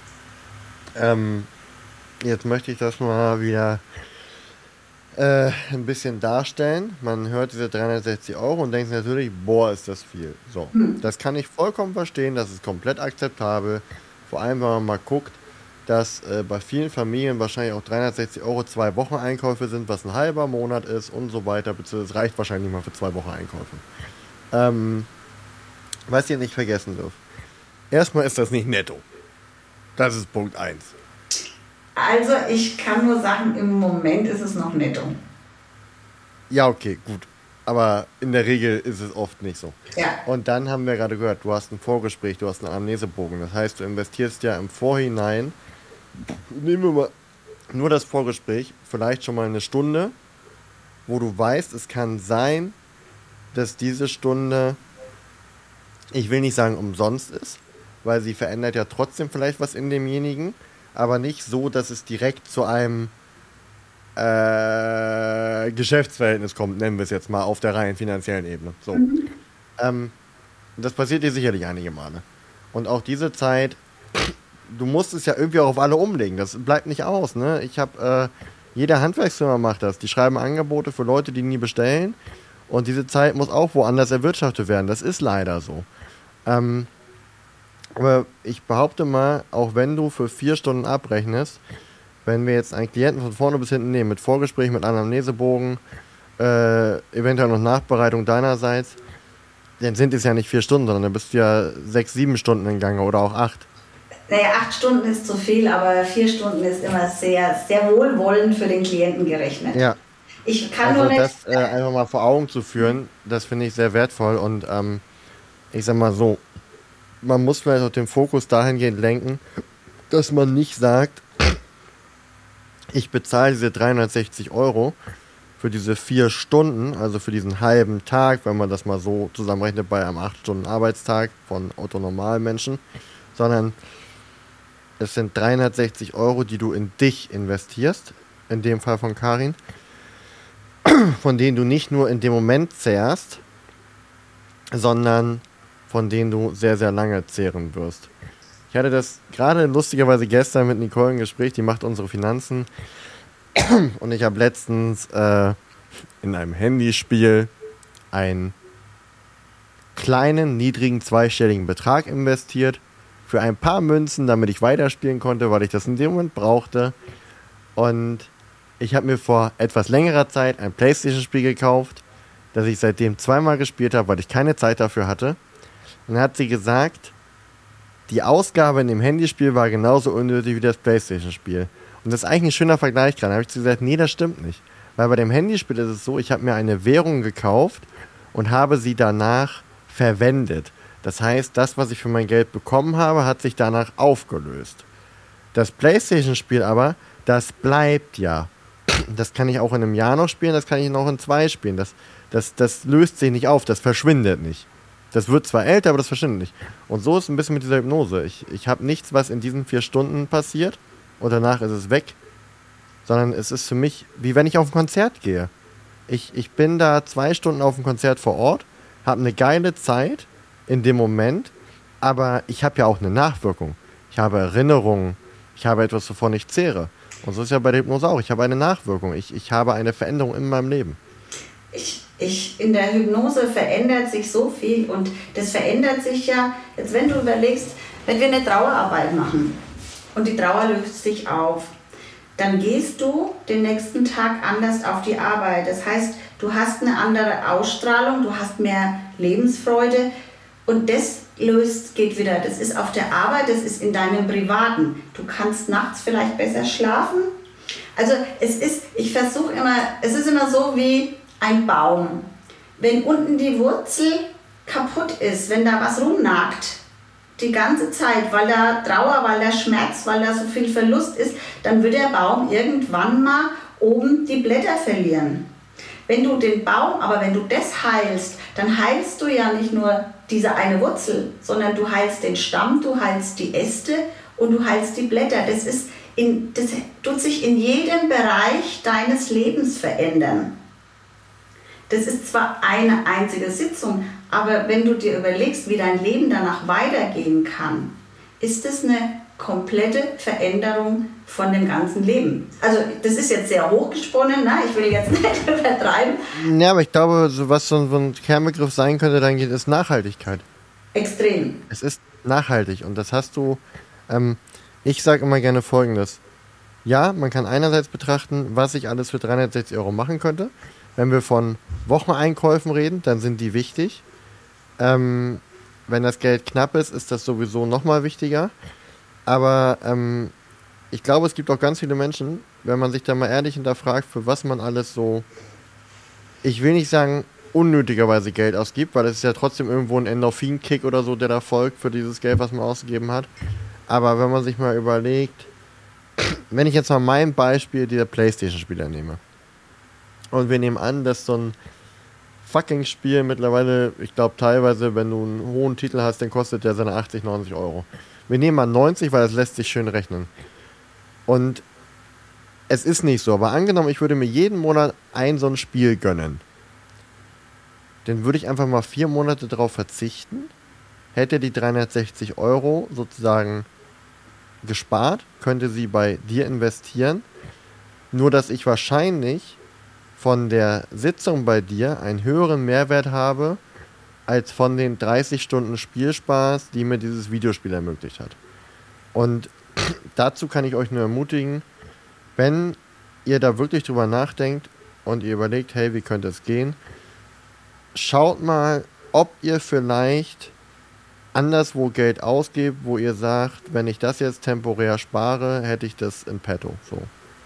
[SPEAKER 1] Jetzt möchte ich das mal wieder ein bisschen darstellen. Man hört diese 360 Euro und denkt natürlich, boah, ist das viel. So, das kann ich vollkommen verstehen, das ist komplett akzeptabel. Vor allem, wenn man mal guckt, dass bei vielen Familien wahrscheinlich auch 360 Euro 2 Wochen Einkäufe sind, was ein halber Monat ist und so weiter, beziehungsweise es reicht wahrscheinlich mal für 2 Wochen Einkäufe. Was ihr nicht vergessen dürft. Erstmal ist das nicht netto. Das ist Punkt 1.
[SPEAKER 2] Also ich kann nur sagen, im Moment ist es noch netto.
[SPEAKER 1] Ja, okay, gut. Aber in der Regel ist es oft nicht so.
[SPEAKER 2] Ja.
[SPEAKER 1] Und dann haben wir gerade gehört, du hast ein Vorgespräch, du hast einen Anamnesebogen. Das heißt, du investierst ja im Vorhinein, nehmen wir mal nur das Vorgespräch, vielleicht schon mal eine Stunde wo du weißt, es kann sein, dass diese Stunde, ich will nicht sagen umsonst ist, weil sie verändert ja trotzdem vielleicht was in demjenigen, aber nicht so, dass es direkt zu einem Geschäftsverhältnis kommt, nennen wir es jetzt mal, auf der rein finanziellen Ebene. So. Das passiert dir sicherlich einige Male. Und auch diese Zeit, du musst es ja irgendwie auch auf alle umlegen. Das bleibt nicht aus, ne? Ich habe, jeder Handwerksfirma macht das. Die schreiben Angebote für Leute, die nie bestellen. Und diese Zeit muss auch woanders erwirtschaftet werden. Das ist leider so. Aber ich behaupte mal, auch wenn du für 4 Stunden abrechnest, wenn wir jetzt einen Klienten von vorne bis hinten nehmen, mit Vorgespräch, mit Anamnesebogen, eventuell noch Nachbereitung deinerseits, dann sind es ja nicht 4 Stunden, sondern dann bist du ja 6, 7 Stunden in Gange oder auch 8.
[SPEAKER 2] Naja, 8 Stunden ist zu viel, aber 4 Stunden ist immer sehr, sehr wohlwollend für den Klienten gerechnet.
[SPEAKER 1] Ja.
[SPEAKER 2] Ich kann
[SPEAKER 1] Also
[SPEAKER 2] nur nicht.
[SPEAKER 1] das einfach mal vor Augen zu führen, das finde ich sehr wertvoll und ich sag mal so, man muss vielleicht auch den Fokus dahingehend lenken, dass man nicht sagt, ich bezahle diese 360 € für diese 4 Stunden, also für diesen halben Tag, wenn man das mal so zusammenrechnet bei einem 8-Stunden-Arbeitstag von Otto-Normalmenschen, sondern es sind 360 €, die du in dich investierst, in dem Fall von Karin, von denen du nicht nur in dem Moment zehrst, sondern von denen du sehr, sehr lange zehren wirst. Ich hatte das gerade lustigerweise gestern mit Nicole ein Gespräch, die macht unsere Finanzen. Und ich habe letztens in einem Handyspiel einen kleinen, niedrigen, zweistelligen Betrag investiert für ein paar Münzen, damit ich weiterspielen konnte, weil ich das in dem Moment brauchte. Und ich habe mir vor etwas längerer Zeit ein PlayStation-Spiel gekauft, das ich seitdem 2-mal gespielt habe, weil ich keine Zeit dafür hatte. Und dann hat sie gesagt, die Ausgabe in dem Handyspiel war genauso unnötig wie das PlayStation-Spiel. Und das ist eigentlich ein schöner Vergleich gerade. Da habe ich gesagt, nee, das stimmt nicht. Weil bei dem Handyspiel ist es so, ich habe mir eine Währung gekauft und habe sie danach verwendet. Das heißt, das, was ich für mein Geld bekommen habe, hat sich danach aufgelöst. Das PlayStation-Spiel aber, das bleibt ja. Das kann ich auch in einem Jahr noch spielen, das kann ich noch in 2 spielen. Das löst sich nicht auf, das verschwindet nicht. Das wird zwar älter, aber das verschwindet nicht. Und so ist es ein bisschen mit dieser Hypnose. Ich habe nichts, was in diesen 4 Stunden passiert und danach ist es weg, sondern es ist für mich, wie wenn ich auf ein Konzert gehe. Ich bin da 2 Stunden auf dem Konzert vor Ort, habe eine geile Zeit in dem Moment, aber ich habe ja auch eine Nachwirkung. Ich habe Erinnerungen, ich habe etwas, wovon ich zehre. Und so ist ja bei der Hypnose auch. Ich habe eine Nachwirkung, ich habe eine Veränderung in meinem Leben.
[SPEAKER 2] In der Hypnose verändert sich so viel und das verändert sich ja, jetzt wenn du überlegst, wenn wir eine Trauerarbeit machen und die Trauer löst sich auf, dann gehst du den nächsten Tag anders auf die Arbeit. Das heißt, du hast eine andere Ausstrahlung, du hast mehr Lebensfreude und das geht wieder. Das ist auf der Arbeit, das ist in deinem Privaten. Du kannst nachts vielleicht besser schlafen. Also es ist immer so wie ein Baum. Wenn unten die Wurzel kaputt ist, wenn da was rumnagt, die ganze Zeit, weil da Trauer, weil da Schmerz, weil da so viel Verlust ist, dann wird der Baum irgendwann mal oben die Blätter verlieren. Wenn du das heilst, dann heilst du ja nicht nur diese eine Wurzel, sondern du heilst den Stamm, du heilst die Äste und du heilst die Blätter. Das tut sich in jedem Bereich deines Lebens verändern. Das ist zwar eine einzige Sitzung, aber wenn du dir überlegst, wie dein Leben danach weitergehen kann, ist es eine komplette Veränderung von dem ganzen Leben. Also das ist jetzt sehr hochgesponnen, ne? Ich will jetzt nicht übertreiben.
[SPEAKER 1] Ja, aber ich glaube, was so ein Kernbegriff sein könnte, dann geht es Nachhaltigkeit.
[SPEAKER 2] Extrem.
[SPEAKER 1] Es ist nachhaltig und das hast du, ich sage immer gerne Folgendes. Ja, man kann einerseits betrachten, was ich alles für 360 € machen könnte. Wenn wir von Wocheneinkäufen reden, dann sind die wichtig. Wenn das Geld knapp ist, ist das sowieso nochmal wichtiger. Aber ich glaube, es gibt auch ganz viele Menschen, wenn man sich da mal ehrlich hinterfragt, für was man alles so, ich will nicht sagen, unnötigerweise Geld ausgibt, weil es ist ja trotzdem irgendwo ein Endorphin-Kick oder so, der da folgt für dieses Geld, was man ausgegeben hat. Aber wenn man sich mal überlegt, wenn ich jetzt mal mein Beispiel dieser PlayStation-Spieler nehme. Und wir nehmen an, dass so ein fucking Spiel mittlerweile, ich glaube teilweise, wenn du einen hohen Titel hast, dann kostet der seine 80, 90 Euro. Wir nehmen mal 90, weil das lässt sich schön rechnen. Und es ist nicht so, aber angenommen, ich würde mir jeden Monat so ein Spiel gönnen. Dann würde ich einfach mal 4 Monate darauf verzichten, hätte die 360 Euro sozusagen gespart, könnte sie bei dir investieren, nur dass ich wahrscheinlich von der Sitzung bei dir einen höheren Mehrwert habe, als von den 30 Stunden Spielspaß, die mir dieses Videospiel ermöglicht hat. Und dazu kann ich euch nur ermutigen, wenn ihr da wirklich drüber nachdenkt und ihr überlegt, hey, wie könnte es gehen, schaut mal, ob ihr vielleicht anderswo Geld ausgebt, wo ihr sagt, wenn ich das jetzt temporär spare, hätte ich das in petto. So.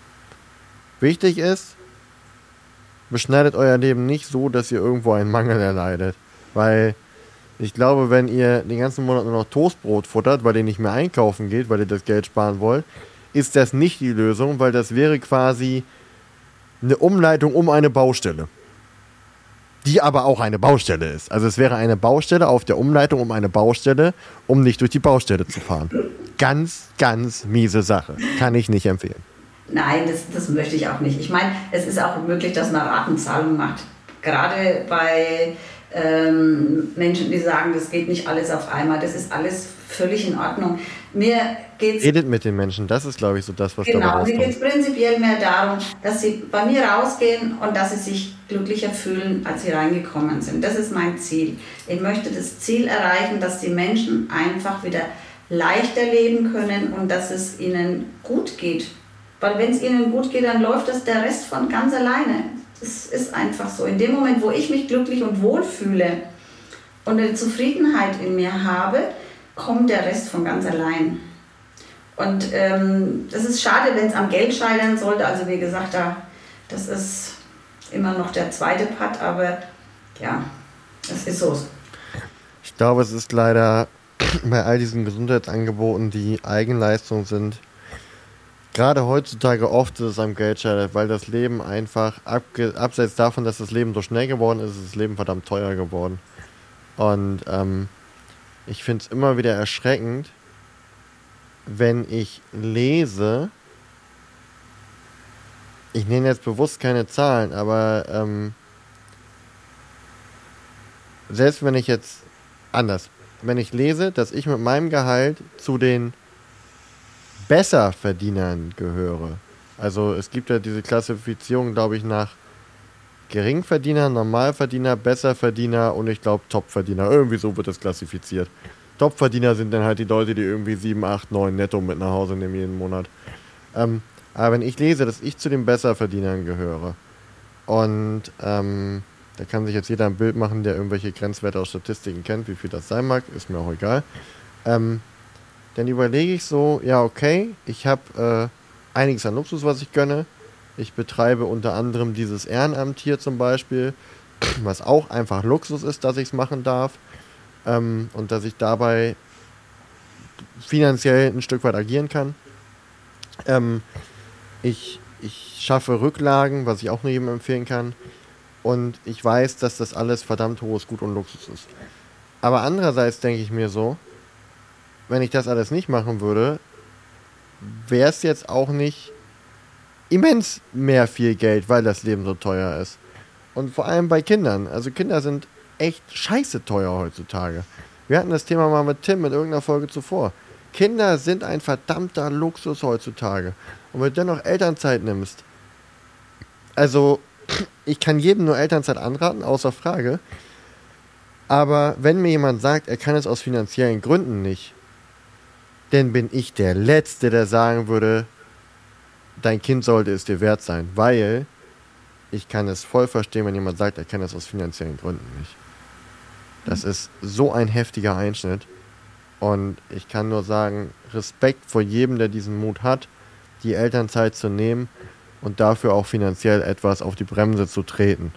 [SPEAKER 1] Wichtig ist, beschneidet euer Leben nicht so, dass ihr irgendwo einen Mangel erleidet. Weil ich glaube, wenn ihr den ganzen Monat nur noch Toastbrot futtert, weil ihr nicht mehr einkaufen geht, weil ihr das Geld sparen wollt, ist das nicht die Lösung, weil das wäre quasi eine Umleitung um eine Baustelle. Die aber auch eine Baustelle ist. Also es wäre eine Baustelle auf der Umleitung um eine Baustelle, um nicht durch die Baustelle zu fahren. Ganz, ganz miese Sache. Kann ich nicht empfehlen.
[SPEAKER 2] Nein, das möchte ich auch nicht. Ich meine, es ist auch möglich, dass man Ratenzahlung macht. Gerade bei Menschen, die sagen, das geht nicht alles auf einmal. Das ist alles völlig in Ordnung.
[SPEAKER 1] Redet mit den Menschen, das ist, glaube ich, so das, was dabei rauskommt.
[SPEAKER 2] Genau, mir geht es prinzipiell mehr darum, dass sie bei mir rausgehen und dass sie sich glücklicher fühlen, als sie reingekommen sind. Das ist mein Ziel. Ich möchte das Ziel erreichen, dass die Menschen einfach wieder leichter leben können und dass es ihnen gut geht. Weil wenn es ihnen gut geht, dann läuft das der Rest von ganz alleine. Das ist einfach so. In dem Moment, wo ich mich glücklich und wohl fühle und eine Zufriedenheit in mir habe, kommt der Rest von ganz allein. Und das ist schade, wenn es am Geld scheitern sollte. Also wie gesagt, das ist immer noch der zweite Part, aber ja, das ist so.
[SPEAKER 1] Ich glaube, es ist leider bei all diesen Gesundheitsangeboten, die Eigenleistung sind, gerade heutzutage oft ist es am Geld scheitert, weil das Leben einfach, abseits davon, dass das Leben so schnell geworden ist, ist das Leben verdammt teuer geworden. Und ich finde es immer wieder erschreckend, wenn ich lese, ich nenne jetzt bewusst keine Zahlen, aber selbst wenn ich jetzt wenn ich lese, dass ich mit meinem Gehalt zu den Besserverdienern gehöre. Also es gibt ja diese Klassifizierung, glaube ich, nach Geringverdiener, Normalverdiener, Besserverdiener und ich glaube Topverdiener. Irgendwie so wird das klassifiziert. Topverdiener sind dann halt die Leute, die irgendwie 7, 8, 9 netto mit nach Hause nehmen jeden Monat. Aber wenn ich lese, dass ich zu den Besserverdienern gehöre und da kann sich jetzt jeder ein Bild machen, der irgendwelche Grenzwerte aus Statistiken kennt, wie viel das sein mag, ist mir auch egal. Dann überlege ich so, ja okay, ich habe einiges an Luxus, was ich gönne. Ich betreibe unter anderem dieses Ehrenamt hier zum Beispiel, was auch einfach Luxus ist, dass ich es machen darf und dass ich dabei finanziell ein Stück weit agieren kann. Ich schaffe Rücklagen, was ich auch nur jedem empfehlen kann. Und ich weiß, dass das alles verdammt hohes Gut und Luxus ist. Aber andererseits denke ich mir so, wenn ich das alles nicht machen würde, wäre es jetzt auch nicht immens mehr viel Geld, weil das Leben so teuer ist. Und vor allem bei Kindern. Also Kinder sind echt scheiße teuer heutzutage. Wir hatten das Thema mal mit Tim in irgendeiner Folge zuvor. Kinder sind ein verdammter Luxus heutzutage. Und wenn du dann noch Elternzeit nimmst, also ich kann jedem nur Elternzeit anraten, außer Frage. Aber wenn mir jemand sagt, er kann es aus finanziellen Gründen nicht, dann bin ich der Letzte, der sagen würde, dein Kind sollte es dir wert sein. Weil ich kann es voll verstehen, wenn jemand sagt, er kann es aus finanziellen Gründen nicht. Das ist so ein heftiger Einschnitt. Und ich kann nur sagen, Respekt vor jedem, der diesen Mut hat, die Elternzeit zu nehmen und dafür auch finanziell etwas auf die Bremse zu treten.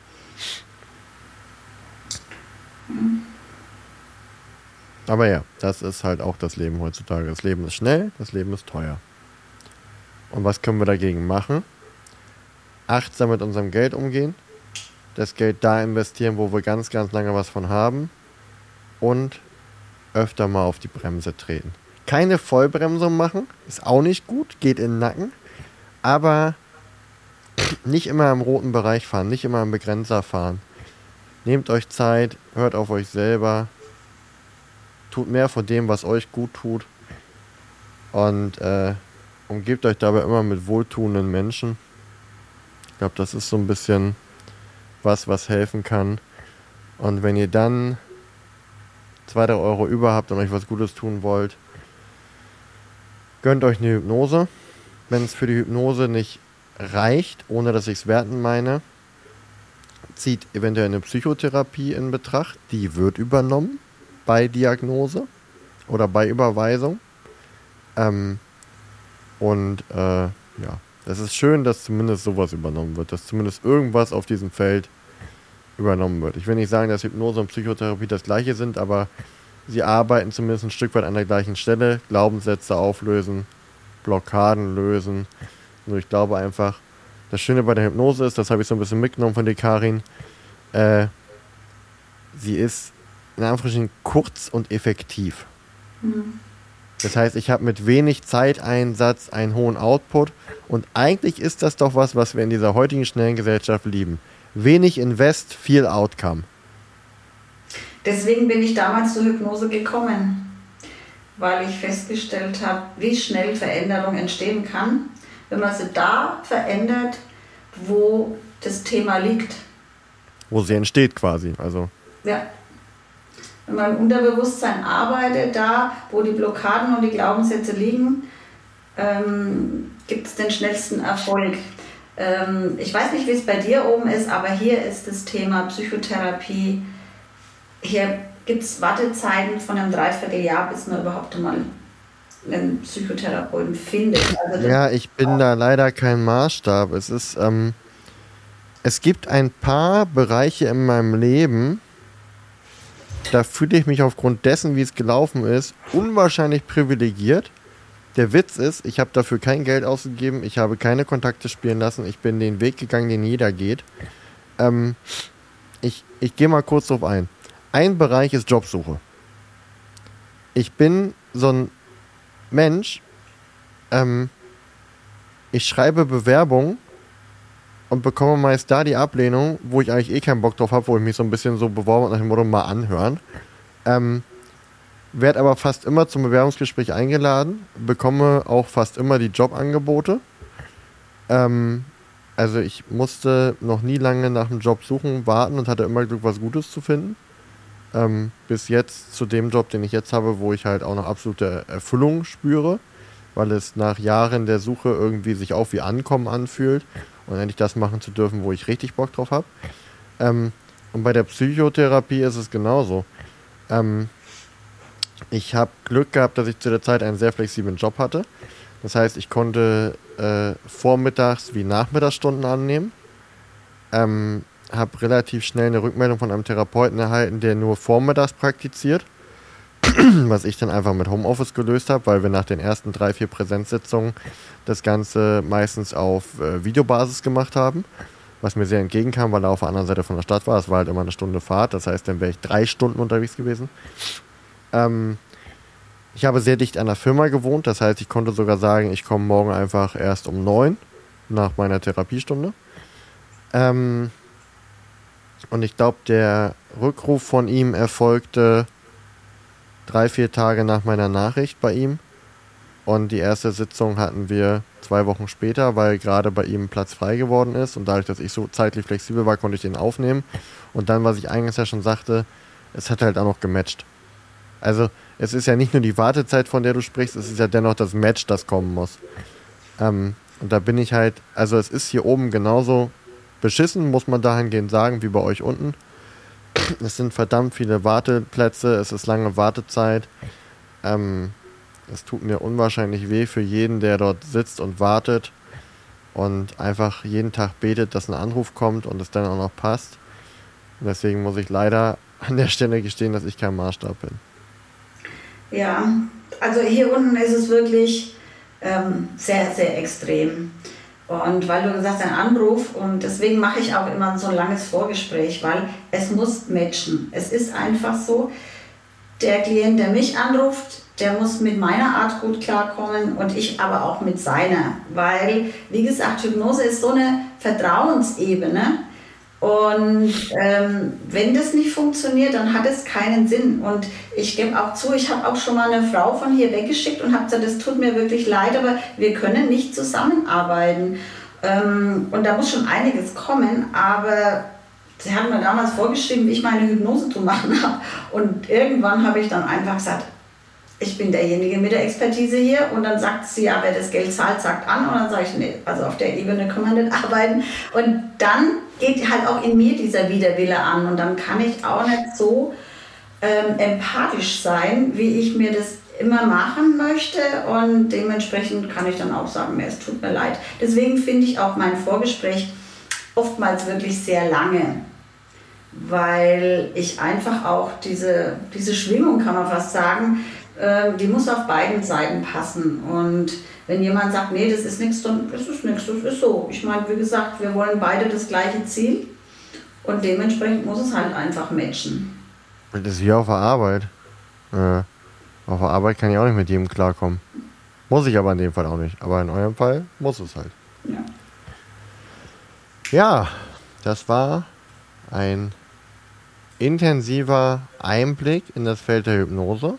[SPEAKER 1] Aber ja, das ist halt auch das Leben heutzutage. Das Leben ist schnell, das Leben ist teuer. Und was können wir dagegen machen? achtsam mit unserem Geld umgehen, das Geld da investieren, wo wir ganz, ganz lange was von haben und öfter mal auf die Bremse treten. Keine Vollbremsung machen, ist auch nicht gut, geht in den Nacken, aber nicht immer im roten Bereich fahren, nicht immer im Begrenzer fahren. Nehmt euch Zeit, hört auf euch selber, tut mehr von dem, was euch gut tut und umgebt euch dabei immer mit wohltuenden Menschen. Ich glaube, das ist so ein bisschen was helfen kann. Und wenn ihr dann 2-3 Euro über habt und euch was Gutes tun wollt, gönnt euch eine Hypnose. Wenn es für die Hypnose nicht reicht, ohne dass ich es werten meine, zieht eventuell eine Psychotherapie in Betracht. Die wird übernommen bei Diagnose oder bei Überweisung. Ja, das ist schön, dass zumindest sowas übernommen wird, dass zumindest irgendwas auf diesem Feld übernommen wird. Ich will nicht sagen, dass Hypnose und Psychotherapie das gleiche sind, aber sie arbeiten zumindest ein Stück weit an der gleichen Stelle, Glaubenssätze auflösen, Blockaden lösen. Also ich glaube einfach, das Schöne bei der Hypnose ist, das habe ich so ein bisschen mitgenommen von dir, Karin, sie ist in Anführungsstrichen kurz und effektiv. Mhm. Das heißt, ich habe mit wenig Zeiteinsatz einen hohen Output und eigentlich ist das doch was wir in dieser heutigen schnellen Gesellschaft lieben. Wenig Invest, viel Outcome.
[SPEAKER 2] Deswegen bin ich damals zur Hypnose gekommen, weil ich festgestellt habe, wie schnell Veränderung entstehen kann, wenn man sie da verändert, wo das Thema liegt.
[SPEAKER 1] Wo sie entsteht quasi, also.
[SPEAKER 2] Ja. Wenn man im Unterbewusstsein arbeitet, da, wo die Blockaden und die Glaubenssätze liegen, gibt es den schnellsten Erfolg. Ich weiß nicht, wie es bei dir oben ist, aber hier ist das Thema Psychotherapie. Hier gibt es Wartezeiten von einem Dreivierteljahr, bis man überhaupt mal einen Psychotherapeuten findet. Also
[SPEAKER 1] ja, ich bin da leider kein Maßstab. Es gibt ein paar Bereiche in meinem Leben, da fühle ich mich aufgrund dessen, wie es gelaufen ist, unwahrscheinlich privilegiert. Der Witz ist, ich habe dafür kein Geld ausgegeben, ich habe keine Kontakte spielen lassen, ich bin den Weg gegangen, den jeder geht. Ich gehe mal kurz drauf ein. Ein Bereich ist Jobsuche. Ich bin so ein Mensch, ich schreibe Bewerbungen und bekomme meist da die Ablehnung, wo ich eigentlich keinen Bock drauf habe, wo ich mich so ein bisschen so beworben habe, nach dem Motto mal anhören. Werde aber fast immer zum Bewerbungsgespräch eingeladen, bekomme auch fast immer die Jobangebote. Also ich musste noch nie lange nach einem Job suchen, warten und hatte immer Glück, was Gutes zu finden. Bis jetzt zu dem Job, den ich jetzt habe, wo ich halt auch noch absolute Erfüllung spüre, weil es nach Jahren der Suche irgendwie sich auch wie Ankommen anfühlt und endlich das machen zu dürfen, wo ich richtig Bock drauf habe. Und bei der Psychotherapie ist es genauso. Ich habe Glück gehabt, dass ich zu der Zeit einen sehr flexiblen Job hatte. Das heißt, ich konnte Vormittags- wie Nachmittagsstunden annehmen. Habe relativ schnell eine Rückmeldung von einem Therapeuten erhalten, der nur vormittags praktiziert. Was ich dann einfach mit Homeoffice gelöst habe, weil wir nach den ersten 3-4 Präsenzsitzungen das Ganze meistens auf Videobasis gemacht haben. Was mir sehr entgegenkam, weil er auf der anderen Seite von der Stadt war. Es war halt immer eine Stunde Fahrt. Das heißt, dann wäre ich 3 Stunden unterwegs gewesen. Ich habe sehr dicht an der Firma gewohnt. Das heißt, ich konnte sogar sagen, ich komme morgen einfach erst um 9 nach meiner Therapiestunde. Und ich glaube, der Rückruf von ihm erfolgte 3-4 Tage nach meiner Nachricht bei ihm. Und die erste Sitzung hatten wir 2 Wochen später, weil gerade bei ihm Platz frei geworden ist. Und dadurch, dass ich so zeitlich flexibel war, konnte ich den aufnehmen. Und dann, was ich eingangs ja schon sagte, es hat halt auch noch gematcht. Also es ist ja nicht nur die Wartezeit, von der du sprichst, es ist ja dennoch das Match, das kommen muss. Und da bin ich halt, also es ist hier oben genauso beschissen, muss man dahingehend sagen, wie bei euch unten. Es sind verdammt viele Warteplätze, es ist lange Wartezeit. Es tut mir unwahrscheinlich weh für jeden, der dort sitzt und wartet und einfach jeden Tag betet, dass ein Anruf kommt und es dann auch noch passt. Und deswegen muss ich leider an der Stelle gestehen, dass ich kein Maßstab bin.
[SPEAKER 2] Ja, also hier unten ist es wirklich sehr, sehr extrem. Und weil du gesagt hast, ein Anruf, und deswegen mache ich auch immer so ein langes Vorgespräch, weil es muss matchen. Es ist einfach so, der Klient, der mich anruft, der muss mit meiner Art gut klarkommen und ich aber auch mit seiner. Weil, wie gesagt, Hypnose ist so eine Vertrauensebene. Und wenn das nicht funktioniert, dann hat es keinen Sinn. Und ich gebe auch zu, ich habe auch schon mal eine Frau von hier weggeschickt und habe gesagt, das tut mir wirklich leid, aber wir können nicht zusammenarbeiten. Und da muss schon einiges kommen, aber sie hat mir damals vorgeschrieben, wie ich meine Hypnose zu machen habe. Und irgendwann habe ich dann einfach gesagt, ich bin derjenige mit der Expertise hier. Und dann sagt sie, ja, wer das Geld zahlt, sagt an. Und dann sage ich, nee, also auf der Ebene kann man nicht arbeiten. Und dann geht halt auch in mir dieser Widerwille an. Und dann kann ich auch nicht so empathisch sein, wie ich mir das immer machen möchte. Und dementsprechend kann ich dann auch sagen, es tut mir leid. Deswegen finde ich auch mein Vorgespräch oftmals wirklich sehr lange. Weil ich einfach auch diese Schwingung, kann man fast sagen, die muss auf beiden Seiten passen. Und wenn jemand sagt, nee, das ist nichts, dann ist es nichts, das ist so. Ich meine, wie gesagt, wir wollen beide das gleiche Ziel und dementsprechend muss es halt einfach matchen.
[SPEAKER 1] Das ist wie auf der Arbeit. Auf der Arbeit kann ich auch nicht mit jedem klarkommen. Muss ich aber in dem Fall auch nicht. Aber in eurem Fall muss es halt. Ja, das war ein intensiver Einblick in das Feld der Hypnose.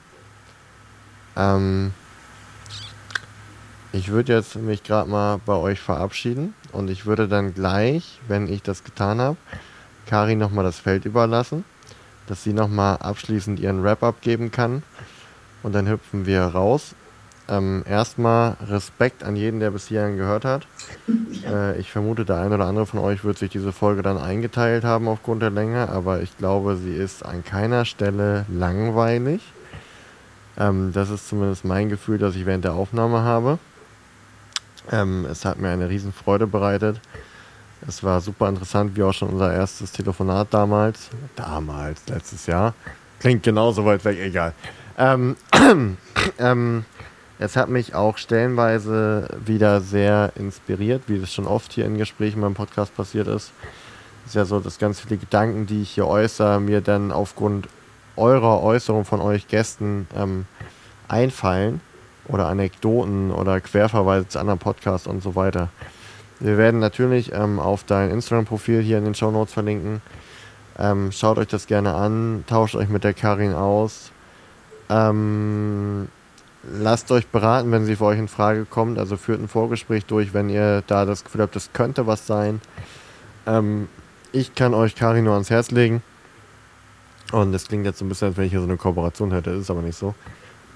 [SPEAKER 1] Ich würde jetzt mich gerade mal bei euch verabschieden und ich würde dann gleich, wenn ich das getan habe, Karin nochmal das Feld überlassen, dass sie nochmal abschließend ihren Wrap-up geben kann und dann hüpfen wir raus. Erstmal Respekt an jeden, der bis hierhin gehört hat. Ich vermute, der ein oder andere von euch wird sich diese Folge dann eingeteilt haben aufgrund der Länge, aber ich glaube, sie ist an keiner Stelle langweilig. Das ist zumindest mein Gefühl, das ich während der Aufnahme habe. Es hat mir eine riesen Freude bereitet. Es war super interessant, wie auch schon unser erstes Telefonat damals, letztes Jahr. Klingt genauso weit weg, egal. Es hat mich auch stellenweise wieder sehr inspiriert, wie das schon oft hier in Gesprächen beim Podcast passiert ist. Es ist ja so, dass ganz viele Gedanken, die ich hier äußere, mir dann aufgrund eurer Äußerung von euch Gästen einfallen oder Anekdoten oder Querverweise zu anderen Podcasts und so weiter. Wir werden natürlich auf dein Instagram-Profil hier in den Shownotes verlinken. Schaut euch das gerne an, tauscht euch mit der Karin aus. Lasst euch beraten, wenn sie für euch in Frage kommt. Also führt ein Vorgespräch durch, wenn ihr da das Gefühl habt, das könnte was sein. Ich kann euch Karin nur ans Herz legen. Und das klingt jetzt so ein bisschen, als wenn ich hier so eine Kooperation hätte. Das ist aber nicht so.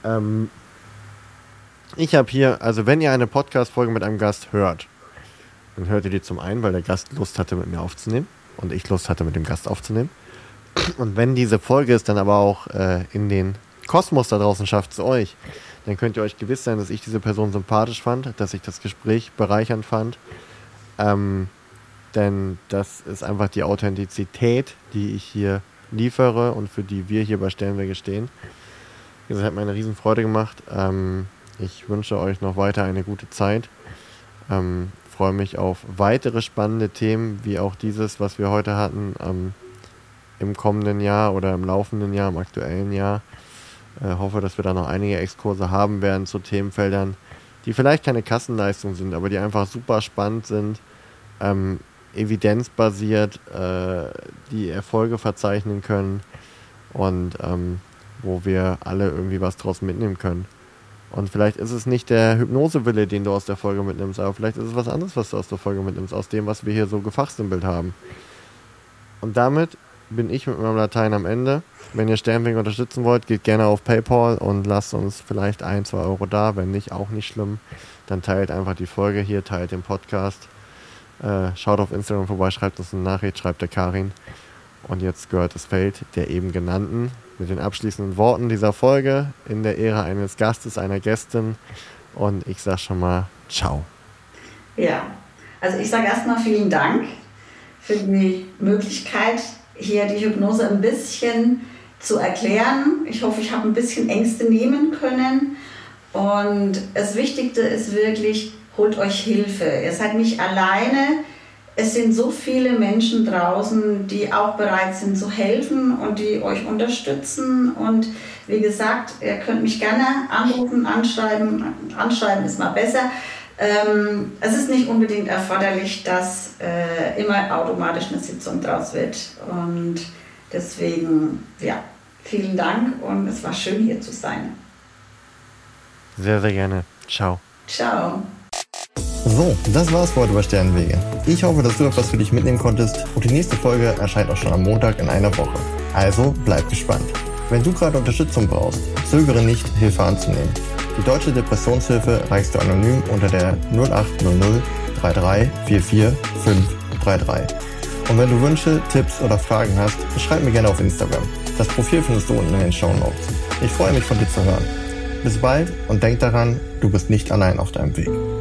[SPEAKER 1] Ich habe hier, also wenn ihr eine Podcast-Folge mit einem Gast hört, dann hört ihr die zum einen, weil der Gast Lust hatte, mit mir aufzunehmen. Und ich Lust hatte, mit dem Gast aufzunehmen. Und wenn diese Folge es dann aber auch in den Kosmos da draußen schafft zu euch, dann könnt ihr euch gewiss sein, dass ich diese Person sympathisch fand, dass ich das Gespräch bereichernd fand. Denn das ist einfach die Authentizität, die ich hier liefere und für die wir hier bei Stellenwege stehen. Das hat mir eine riesen Freude gemacht. Ich wünsche euch noch weiter eine gute Zeit. Freue mich auf weitere spannende Themen, wie auch dieses, was wir heute hatten, im kommenden Jahr oder im laufenden Jahr, im aktuellen Jahr. Hoffe, dass wir da noch einige Exkurse haben werden zu Themenfeldern, die vielleicht keine Kassenleistung sind, aber die einfach super spannend sind, evidenzbasiert, die Erfolge verzeichnen können und wo wir alle irgendwie was draus mitnehmen können. Und vielleicht ist es nicht der Hypnosewille, den du aus der Folge mitnimmst, aber vielleicht ist es was anderes, was du aus der Folge mitnimmst, aus dem, was wir hier so gefachsimpelt haben. Und damit bin ich mit meinem Latein am Ende. Wenn ihr Sternwege unterstützen wollt, geht gerne auf PayPal und lasst uns vielleicht 1-2 Euro da. Wenn nicht, auch nicht schlimm. Dann teilt einfach die Folge hier, teilt den Podcast. Schaut auf Instagram vorbei, schreibt uns eine Nachricht, schreibt der Karin. Und jetzt gehört das Feld der eben genannten mit den abschließenden Worten dieser Folge in der Ehre eines Gastes, einer Gästin. Und ich sage schon mal ciao.
[SPEAKER 2] Ja, also ich sage erstmal vielen Dank für die Möglichkeit, hier die Hypnose ein bisschen zu erklären. Ich hoffe, ich habe ein bisschen Ängste nehmen können. Und das Wichtigste ist wirklich holt euch Hilfe. Ihr seid nicht alleine. Es sind so viele Menschen draußen, die auch bereit sind zu helfen und die euch unterstützen. Und wie gesagt, ihr könnt mich gerne anrufen, anschreiben. Anschreiben ist mal besser. Es ist nicht unbedingt erforderlich, dass immer automatisch eine Sitzung draus wird. Und deswegen, ja, vielen Dank und es war schön, hier zu sein.
[SPEAKER 3] Sehr, sehr gerne. Ciao.
[SPEAKER 2] Ciao.
[SPEAKER 1] So, das war's für heute bei Sternenwege. Ich hoffe, dass du etwas für dich mitnehmen konntest und die nächste Folge erscheint auch schon am Montag in einer Woche. Also bleib gespannt. Wenn du gerade Unterstützung brauchst, zögere nicht, Hilfe anzunehmen. Die Deutsche Depressionshilfe erreichst du anonym unter der 0800 33 44 533. Und wenn du Wünsche, Tipps oder Fragen hast, schreib mir gerne auf Instagram. Das Profil findest du unten in den Shownotes. Ich freue mich, von dir zu hören. Bis bald und denk daran, du bist nicht allein auf deinem Weg.